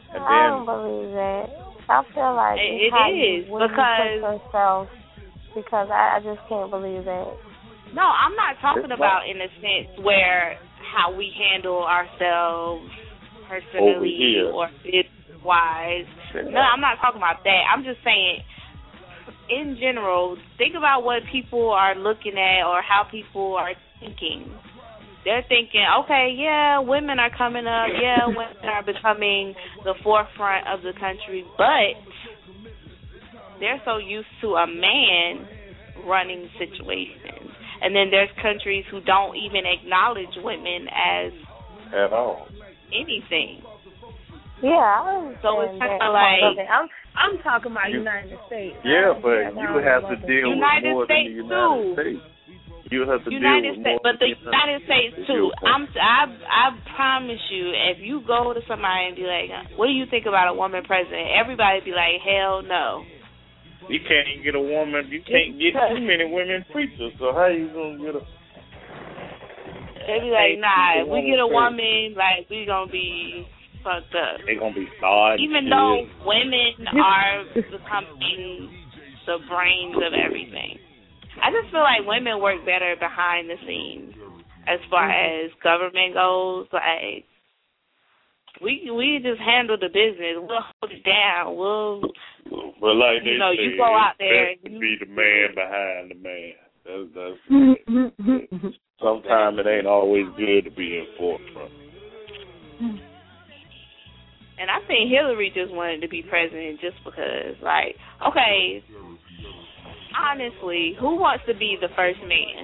And I then, don't believe that. I feel like It- it's it how is, you, women because- push themselves, because I, I just can't believe that. No, I'm not talking It's about not- in a sense where how we handle ourselves Over personally here. or business wise. No, I'm not talking about that. I'm just saying, in general, think about what people are looking at or how people are thinking. They're thinking, okay, yeah, women are coming up. Yeah, women are becoming the forefront of the country, but they're so used to a man running situations. And then there's countries who don't even acknowledge women as at all. anything. Yeah, I understand So it's that. kinda like- I'm I'm talking about You- United States. Yeah, I but understand you how have to other- deal United with more States than the United too. States. You have to United deal with States, more but the than United States It's too. your point. I'm, I, I promise you, if you go to somebody and be like, "What do you think about a woman president?" Everybody be like, "Hell no." You can't even get a woman. You can't get too many women preachers. So how you gonna get a? They be like, "Nah, if we get a woman woman, like we gonna be fucked up." They gonna be starved. Even though women are becoming the brains of everything. I just feel like women work better behind the scenes as far as government goes. Like, we we just handle the business. We'll hold it down. We'll, But like they you know, say, you go out it's there. best to be the man behind the man. That's, that's sometimes it ain't always good to be in forefront. And I think Hillary just wanted to be president just because, like, okay, honestly, who wants to be the first man?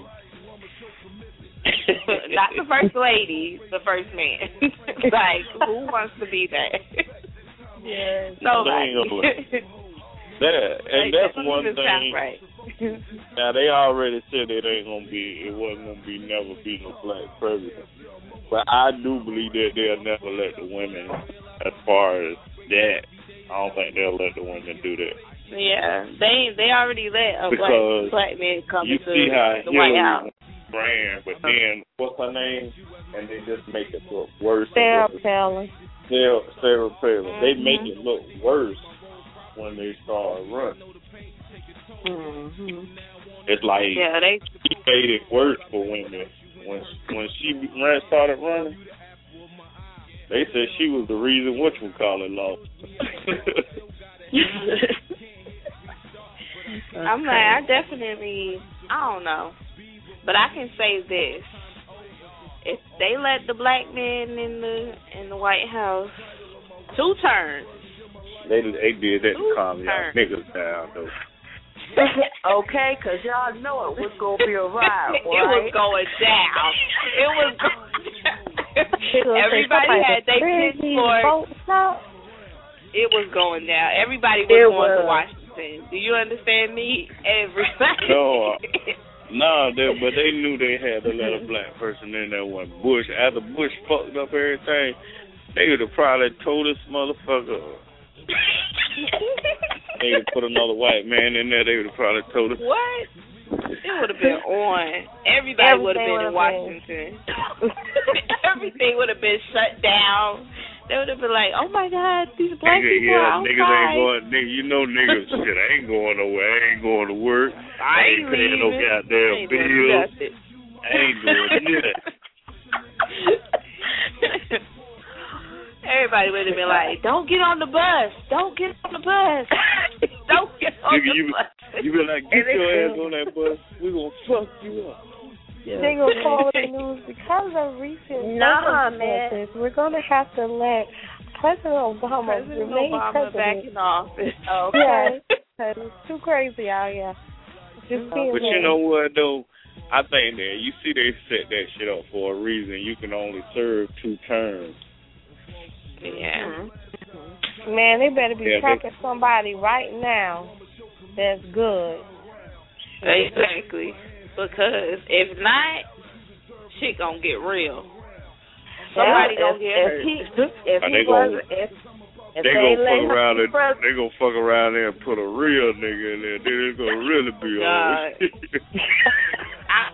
Not the first lady, the first man. Like, who wants to be that? Yeah. Nobody. That, and Like, that's that don't one even thing. sound right. Now they already said it ain't gonna be, it wasn't gonna be, never be no black president. But I do believe that they'll never let the women, as far as that, I don't think they'll let the women do that. Yeah, they they already let a Because black black man come you to see how the White Hillary House. ran, but then what's her name? And they just make it look worse. Sarah and worse. Palin. Sarah, Sarah Palin. Mm-hmm. They make it look worse when they start running. Mm-hmm. It's like Yeah, they he made it worse for women when when she ran, started running. They said she was the reason what you call it lost. I'm like, I definitely, I don't know, but I can say this: if they let the black man in the in the White House two terms, They they did that to Two calm y'all terms. niggas down though. Okay, because y'all know it was going to be a ride, it was right? going down. It was going down. Everybody Somebody had their crazy pitchforks. votes out. It was going down. Everybody was It going to was. Washington. Do you understand me? Everybody. No, no, they, but they knew they had to let a black person in there when Bush, after Bush fucked up everything, they would have probably told this motherfucker. They would put another white man in there. They would have probably told us. What? It would have been on. Everybody would have been in Washington. Everything would have been shut down. They would have been like, "Oh my God, these black Nigga, people yeah, are niggas outside." ain't going. Nigga, you know niggas shit. I ain't going nowhere. I ain't going to work. I ain't paying no leaving. goddamn I ain't doing bills. nothing. I ain't doing nothing. Everybody would have been like, "Don't get on the bus. Don't get on the bus. Don't get on Nigga, the you, bus." you be like, get your ass on that bus. We gonna fuck you up. Yeah. They gonna call the news because of recent Nah, circumstances. We're gonna have to let President Obama President remain Obama president. back in office. Okay, yeah, because it's too crazy out here. Just being But you know what though? I think that you see they set that shit up for a reason. You can only serve two terms. Yeah. Man, they better be Yeah, tracking somebody right now that's good. Exactly. Because if not, shit gonna get real. Somebody Yeah, gonna if, get if hurt. He, if Are he they gonna- wasn't, if, if They they, gonna let fuck him around be and president, they gonna fuck around there and put a real nigga in there. Then it's gonna really be God. on. I don't think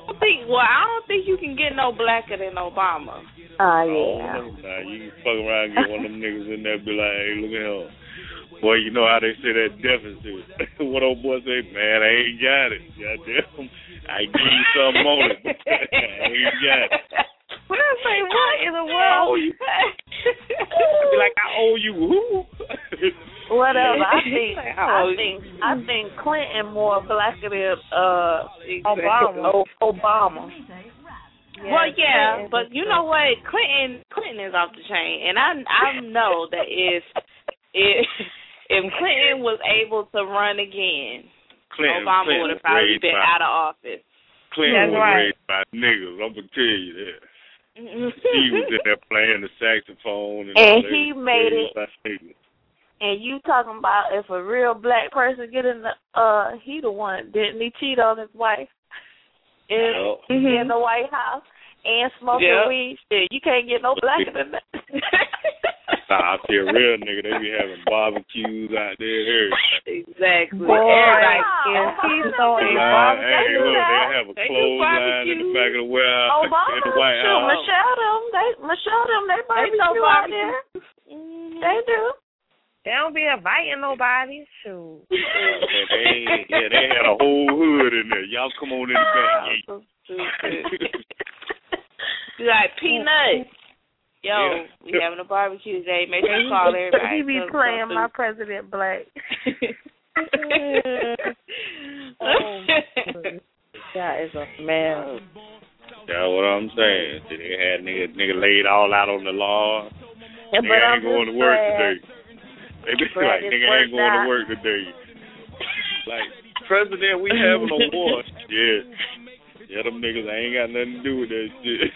Well, I don't think you can get no blacker than Obama. Oh, yeah. Oh, nah, you can fuck around and get one of them niggas in there and be like, hey, look at him. Boy, you know how they say that deficit. What old boy say, man, I ain't got it. Goddamn, I give you something on it. I ain't got it. What I say, what in the world? I be like, I owe you who? Whatever. I think I think I think Clinton more blacker than uh Obama. Obama. Yeah, well, yeah, Clinton, but you know what? Clinton Clinton is off the chain, and I I know that if if if Clinton was able to run again, Clinton, Obama would have probably been by, out of office. Clinton was right. raised by niggas. I'm gonna tell you that. He was in there playing the saxophone, and, and he made it. And you talking about if a real black person get in the uh he the one, didn't he cheat on his wife in, yep. in the White House and smoking yep. weed? Shit, you can't get no blacker than that. Nah, I feel real nigga, they be having barbecues out there. Exactly. Boy, everybody is he's so a barbecue. Hey, look, they have a clothesline in the back of the warehouse Obama, in the White shoot, House. Michelle them, they Michelle them, they barbecue out there. Mm-hmm. They do. They don't be inviting nobody. Shoot. Yeah, they, yeah, they had a whole hood in there. Y'all come on in the back gate. So stupid. You like Peanut. Yo, yeah. We having a barbecue today. Make sure you call everybody. He be so, playing so my President Black. Oh, that is a man. That's what I'm saying. They had nigga, nigga laid all out on the lawn. Yeah, nigga but ain't going to work today. They be like, nigga ain't going out. to work today. Like, President, we having a war. Yeah. Yeah, them niggas ain't got nothing to do with that shit.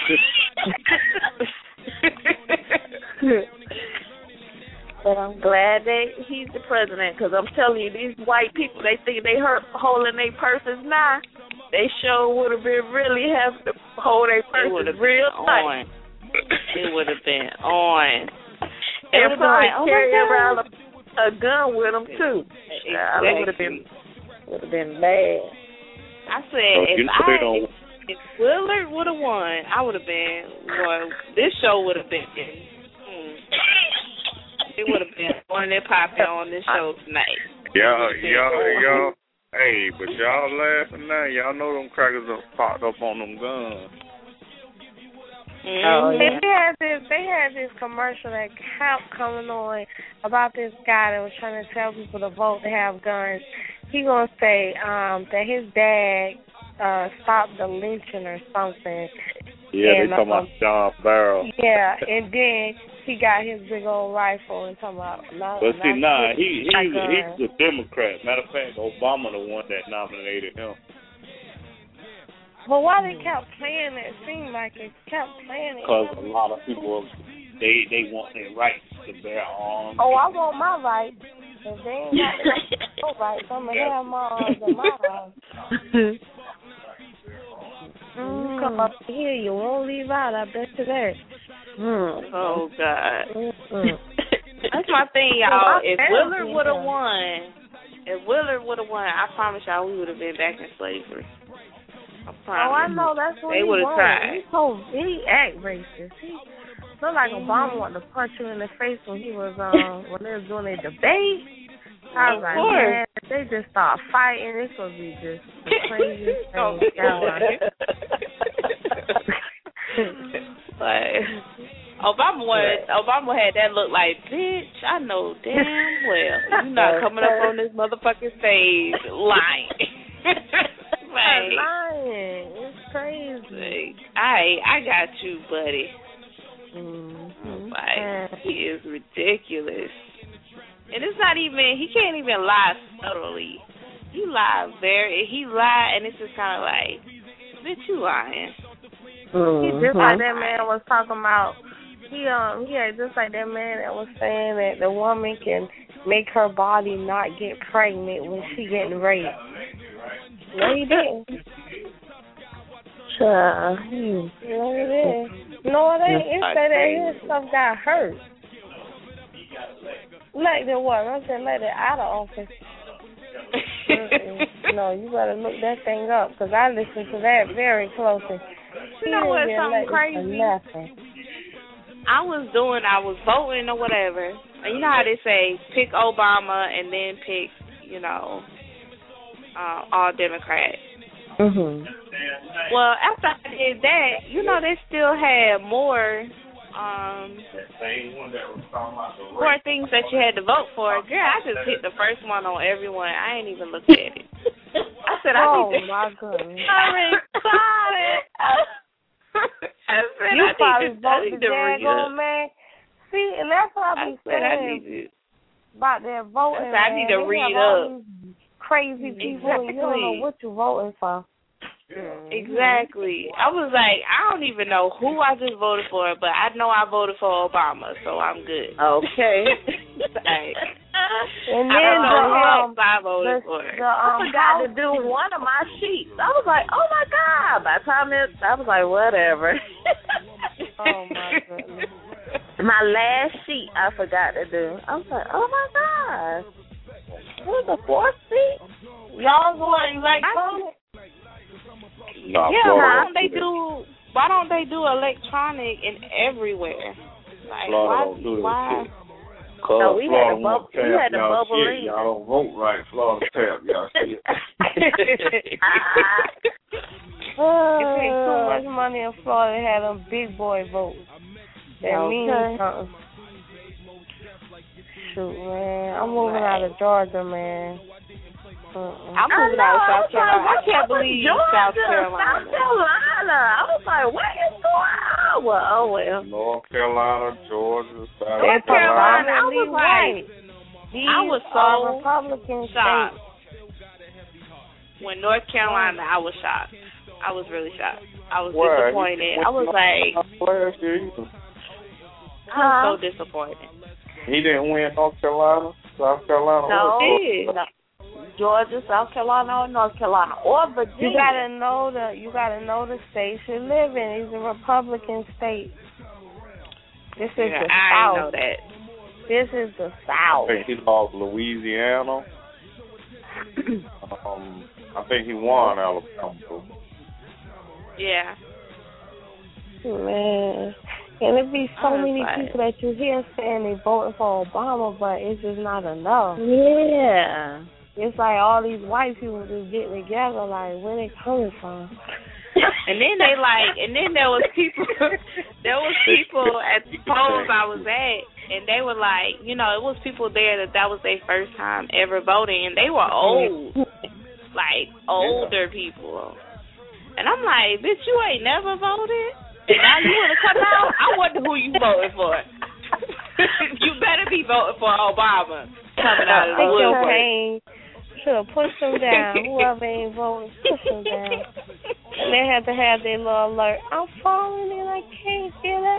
But I'm glad that he's the president, because I'm telling you, these white people, they think they hurt holding their purses now. They sure would have been really having to hold their purses real tight. It would have been on. They would have like, oh carry around a, a gun with them too. Exactly. Yeah, it would have been would have been bad. I said oh, if I if, if Willard would have won, I would have been well. This show would have been. Hmm, it would have been on and popping on this show tonight. Y'all, y'all, y'all. Hey, but y'all laughing now. Y'all know them crackers done popped up on them guns. Oh, yeah. They had this. They had this commercial that kept coming on about this guy that was trying to tell people to vote to have guns. He gonna say um, that his dad uh, stopped the lynching or something. Yeah, and, they talking um, about John Barrow. Yeah, and then he got his big old rifle and talking about. Not, but see, nah, not he he's a, he's a Democrat. Matter of fact, Obama the one that nominated him. But why they kept playing it? It seemed like it kept playing it. Because a lot of people, they they want their rights to bear arms. Oh, I want my rights. If they ain't got no rights, I'm going to have my arms and my arms. Mm. Come up here, you won't leave out, I bet you that. Mm. Oh, God. Mm-hmm. That's my thing, y'all. If Willard would have won, if Willard would have won, I promise y'all we would have been back in slavery. I oh, I know. That's what they he was. He so he act racist. He looked like Obama wanted to punch you in the face when he was um when they was doing a debate. I was like, man, they just start fighting. It's gonna be just the craziest thing. Like Obama was, Obama had that look like, bitch, I know damn well you're not coming up on this motherfucking stage lying. Like, lying. It's crazy. I I got you, buddy. Mm-hmm. Like, he is ridiculous. And it's not even, he can't even lie subtly. He lies very, he lie, and it's just kind of like, bitch, you lying. Mm-hmm. Just like that man was talking about, he um yeah, just like that man that was saying that the woman can make her body not get pregnant when she getting raped. No, he didn't. Sure. No, it didn't. No, it ain't. It said that his stuff got hurt. Like the what? I said let it out of office. No, you better look that thing up because I listen to that very closely. You know what's something crazy? I was doing, I was voting or whatever. And you know how they say pick Obama and then pick, you know, uh, all Democrats. Mhm. Well, after I did that, you know, they still had more, um, more things that you had to vote for. Girl, I just hit the first one on everyone. I ain't even looked at it. I said, I oh need to. my goodness. I'm excited. I said, you I probably need to, vote I need the to read daggone up. man. See, and that's what I be I said, I saying need to. about their voting. I, said, I need to man. read have all up. these crazy people, Exactly. and you don't know what you're voting for. Exactly. I was like, I don't even know who I just voted for, but I know I voted for Obama, so I'm good. Okay. Like, and I then don't know the, who um, else I voted the, for. the, um, I forgot to do one of my sheets. I was like, oh my God. By the time it, I was like, whatever. Oh my goodness. My last sheet I forgot to do. I was like, oh my God. What was the fourth sheet? Y'all going like voting? Nah, Yeah, Florida why don't they do do? Why don't they do electronic and everywhere? Like, Florida why? don't do that why? shit. Cause No, we Florida had a bubble. won't We tap had a y'all bubble shit. in. Y'all don't vote right. Florida tap y'all shit. Uh, you pay too much money in Florida to have them big boy votes. That Okay. means something. Shoot, man. I'm moving out of Georgia, man. Uh-uh. I'm moving out of South Carolina. I can't believe Georgia, South Carolina. South Carolina. I was like, what is going on? Well, oh well. North Carolina, Georgia, South North Carolina. I was Predominantly like, These I was are so Republican shocked. states. When North Carolina, I was shocked. I was really shocked. I was Where? disappointed. I was like, Where is he? I was so disappointed. He didn't win North Carolina, South Carolina. No, He did. no. Georgia, South Carolina, or North Carolina, or Virginia. You gotta know the you gotta know the states you live in. These are Republican states. This is Yeah, the I South. know that. This is the I South. think he lost Louisiana. um, I think he won Alabama. Yeah. Man. And it be so I was many like- people that you hear saying they voting for Obama, but it's just not enough. Yeah. It's like all these white people just getting together, like, where they coming from? And then they like, and then there was people, there was people at the polls I was at, and they were like, you know, it was people there that that was their first time ever voting, and they were old, like older people. And I'm like, bitch, you ain't never voted, and now you want to come out? I wonder who you voting for. You better be voting for Obama coming out of the woodwork. Should have pushed them down. Whoever ain't voting, push them down. And they had to have their little alert. I'm falling and I can't get up.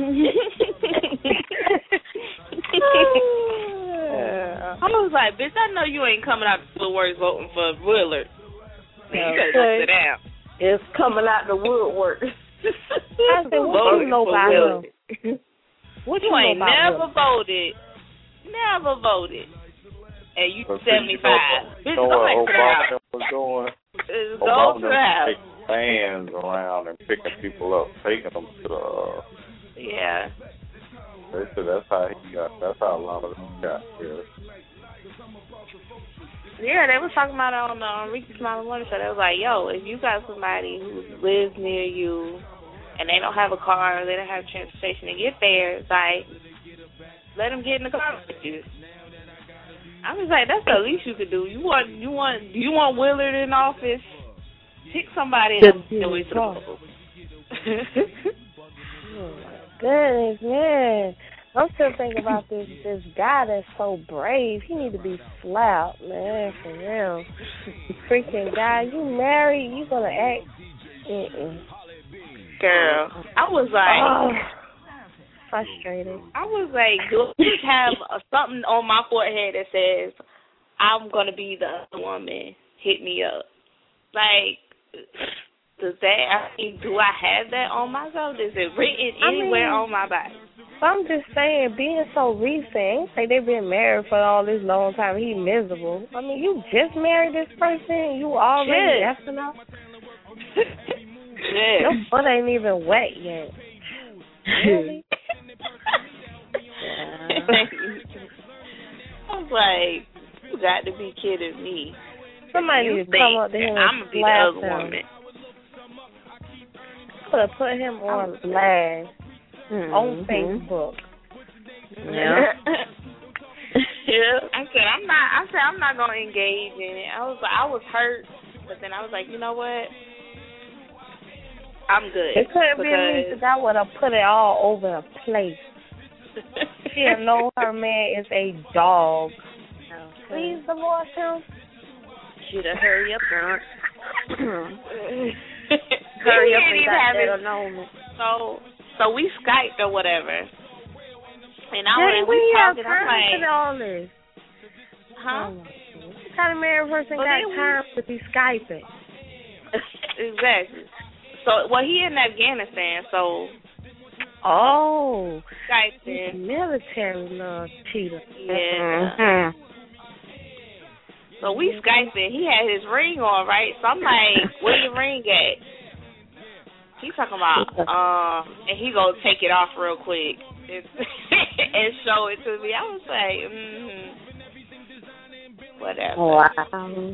I was like, bitch, I know you ain't coming out the woodwork voting for Willard. You better go sit down. It's coming out the woodwork. I said, what you know about him? What you You ain't know about never him? voted. Never voted. And you But seventy-five. You Bitch, know go what back to the house. Obama was doing? Go Obama to the house. taking fans around and picking people up, taking them to the. Uh, Yeah. they said that's how he got. That's how a lot of them got here. Yeah, they was talking about it on the on Ricky Smiley Wonder Show. They was like, yo, if you got somebody who lives near you and they don't have a car, or they don't have transportation to get there, it's like, let them get in the car with you. I was like, that's the least you could do. You want, you want, you want Willard in office? Pick somebody else. Oh my goodness, man. I'm still thinking about this this guy that's so brave. He need to be slapped, man, for real. Freaking guy, you married, you gonna act. Mm-mm. Girl, I was like, oh, frustrated. I was like, do I just have uh, something on my forehead that says I'm gonna be the other woman? Hit me up. Like, does that? I mean, do I have that on myself? Is it written I anywhere mean, on my body? So I'm just saying, being so recent, ain't say they've been married for all this long time. He miserable. I mean, you just married this person, you already effing up. Shit. Your foot ain't even wet yet. Really? Yeah. I was like, you got to be kidding me. Somebody you need to come up to him and I'm gonna be the other him. woman. Could have put him on blast mm-hmm. on Facebook. Yeah. Yeah. I said I'm not. I said I'm not gonna engage in it. I was like, I was hurt, but then I was like, you know what? I'm good. It couldn't be me because I would have put it all over the place. She'll know her man is a dog. Okay. Please divorce him. Should have hurry up, girl. Hurry up and got that annulment. So, so we Skyped or whatever, and I Daddy, was we, we have talking. time I'm like, for all this. Huh? What kind of married person well, got time we... to be Skyping? Exactly. So, well, he in Afghanistan, so. Oh. Skyping. Military love cheater. Yeah. Mm-hmm. So we Skyping. He had his ring on, right? So I'm like, where your ring at? He talking about, um, and he gonna take it off real quick and, and show it to me. I was like, mm-hmm. Whatever. Wow.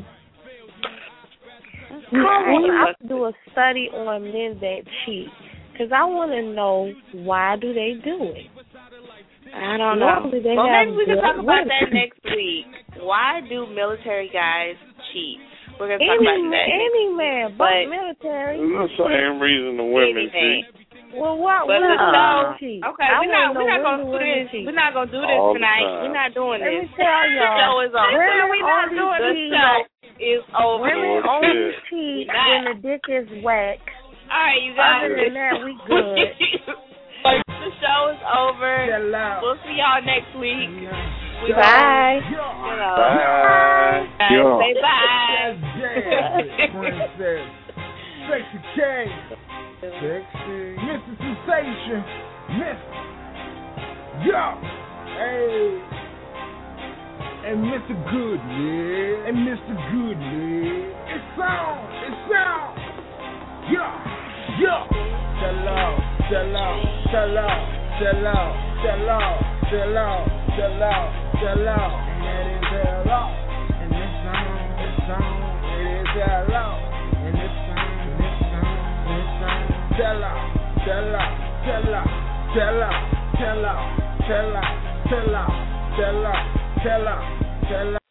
I have to do a study on men that cheat because I want to know why do they do it. I don't know. Well, maybe we can talk about that next week. Why do military guys cheat? We're going to talk any, about that. Any man, but, but military. It's the same reason the women anything. cheat. Well, what? But what no. cheat? Okay, I we're not, we're not going to do this. Cheat. We're not going to do this All tonight. We're not doing Let this. Me tell y'all. The show is over. We're not doing the show is over. Women only cheat when the dick is whack. All right, you guys. Other than that, we good. The show is over. We'll see y'all next week. We bye. You know. Bye. Bye. Yo. Say bye. Princess. Sexy K. Sexy. Mister Sensation. Mister Yo. Hey. And Mister Good, yeah. And Mister Good, yeah. It's on. It's on. Yo. Yo. Chill out. Chill out. Chill out. Chill out. Chill out. Chill out. Chill out. Chill out. And that is hell out. And this song, this song, it is hell out. And this song, this song, this song. Chill out. Chill out. Chill out. Chill out. Chill out. Chill out. Chill out. Chill out. Chill out. Chill out.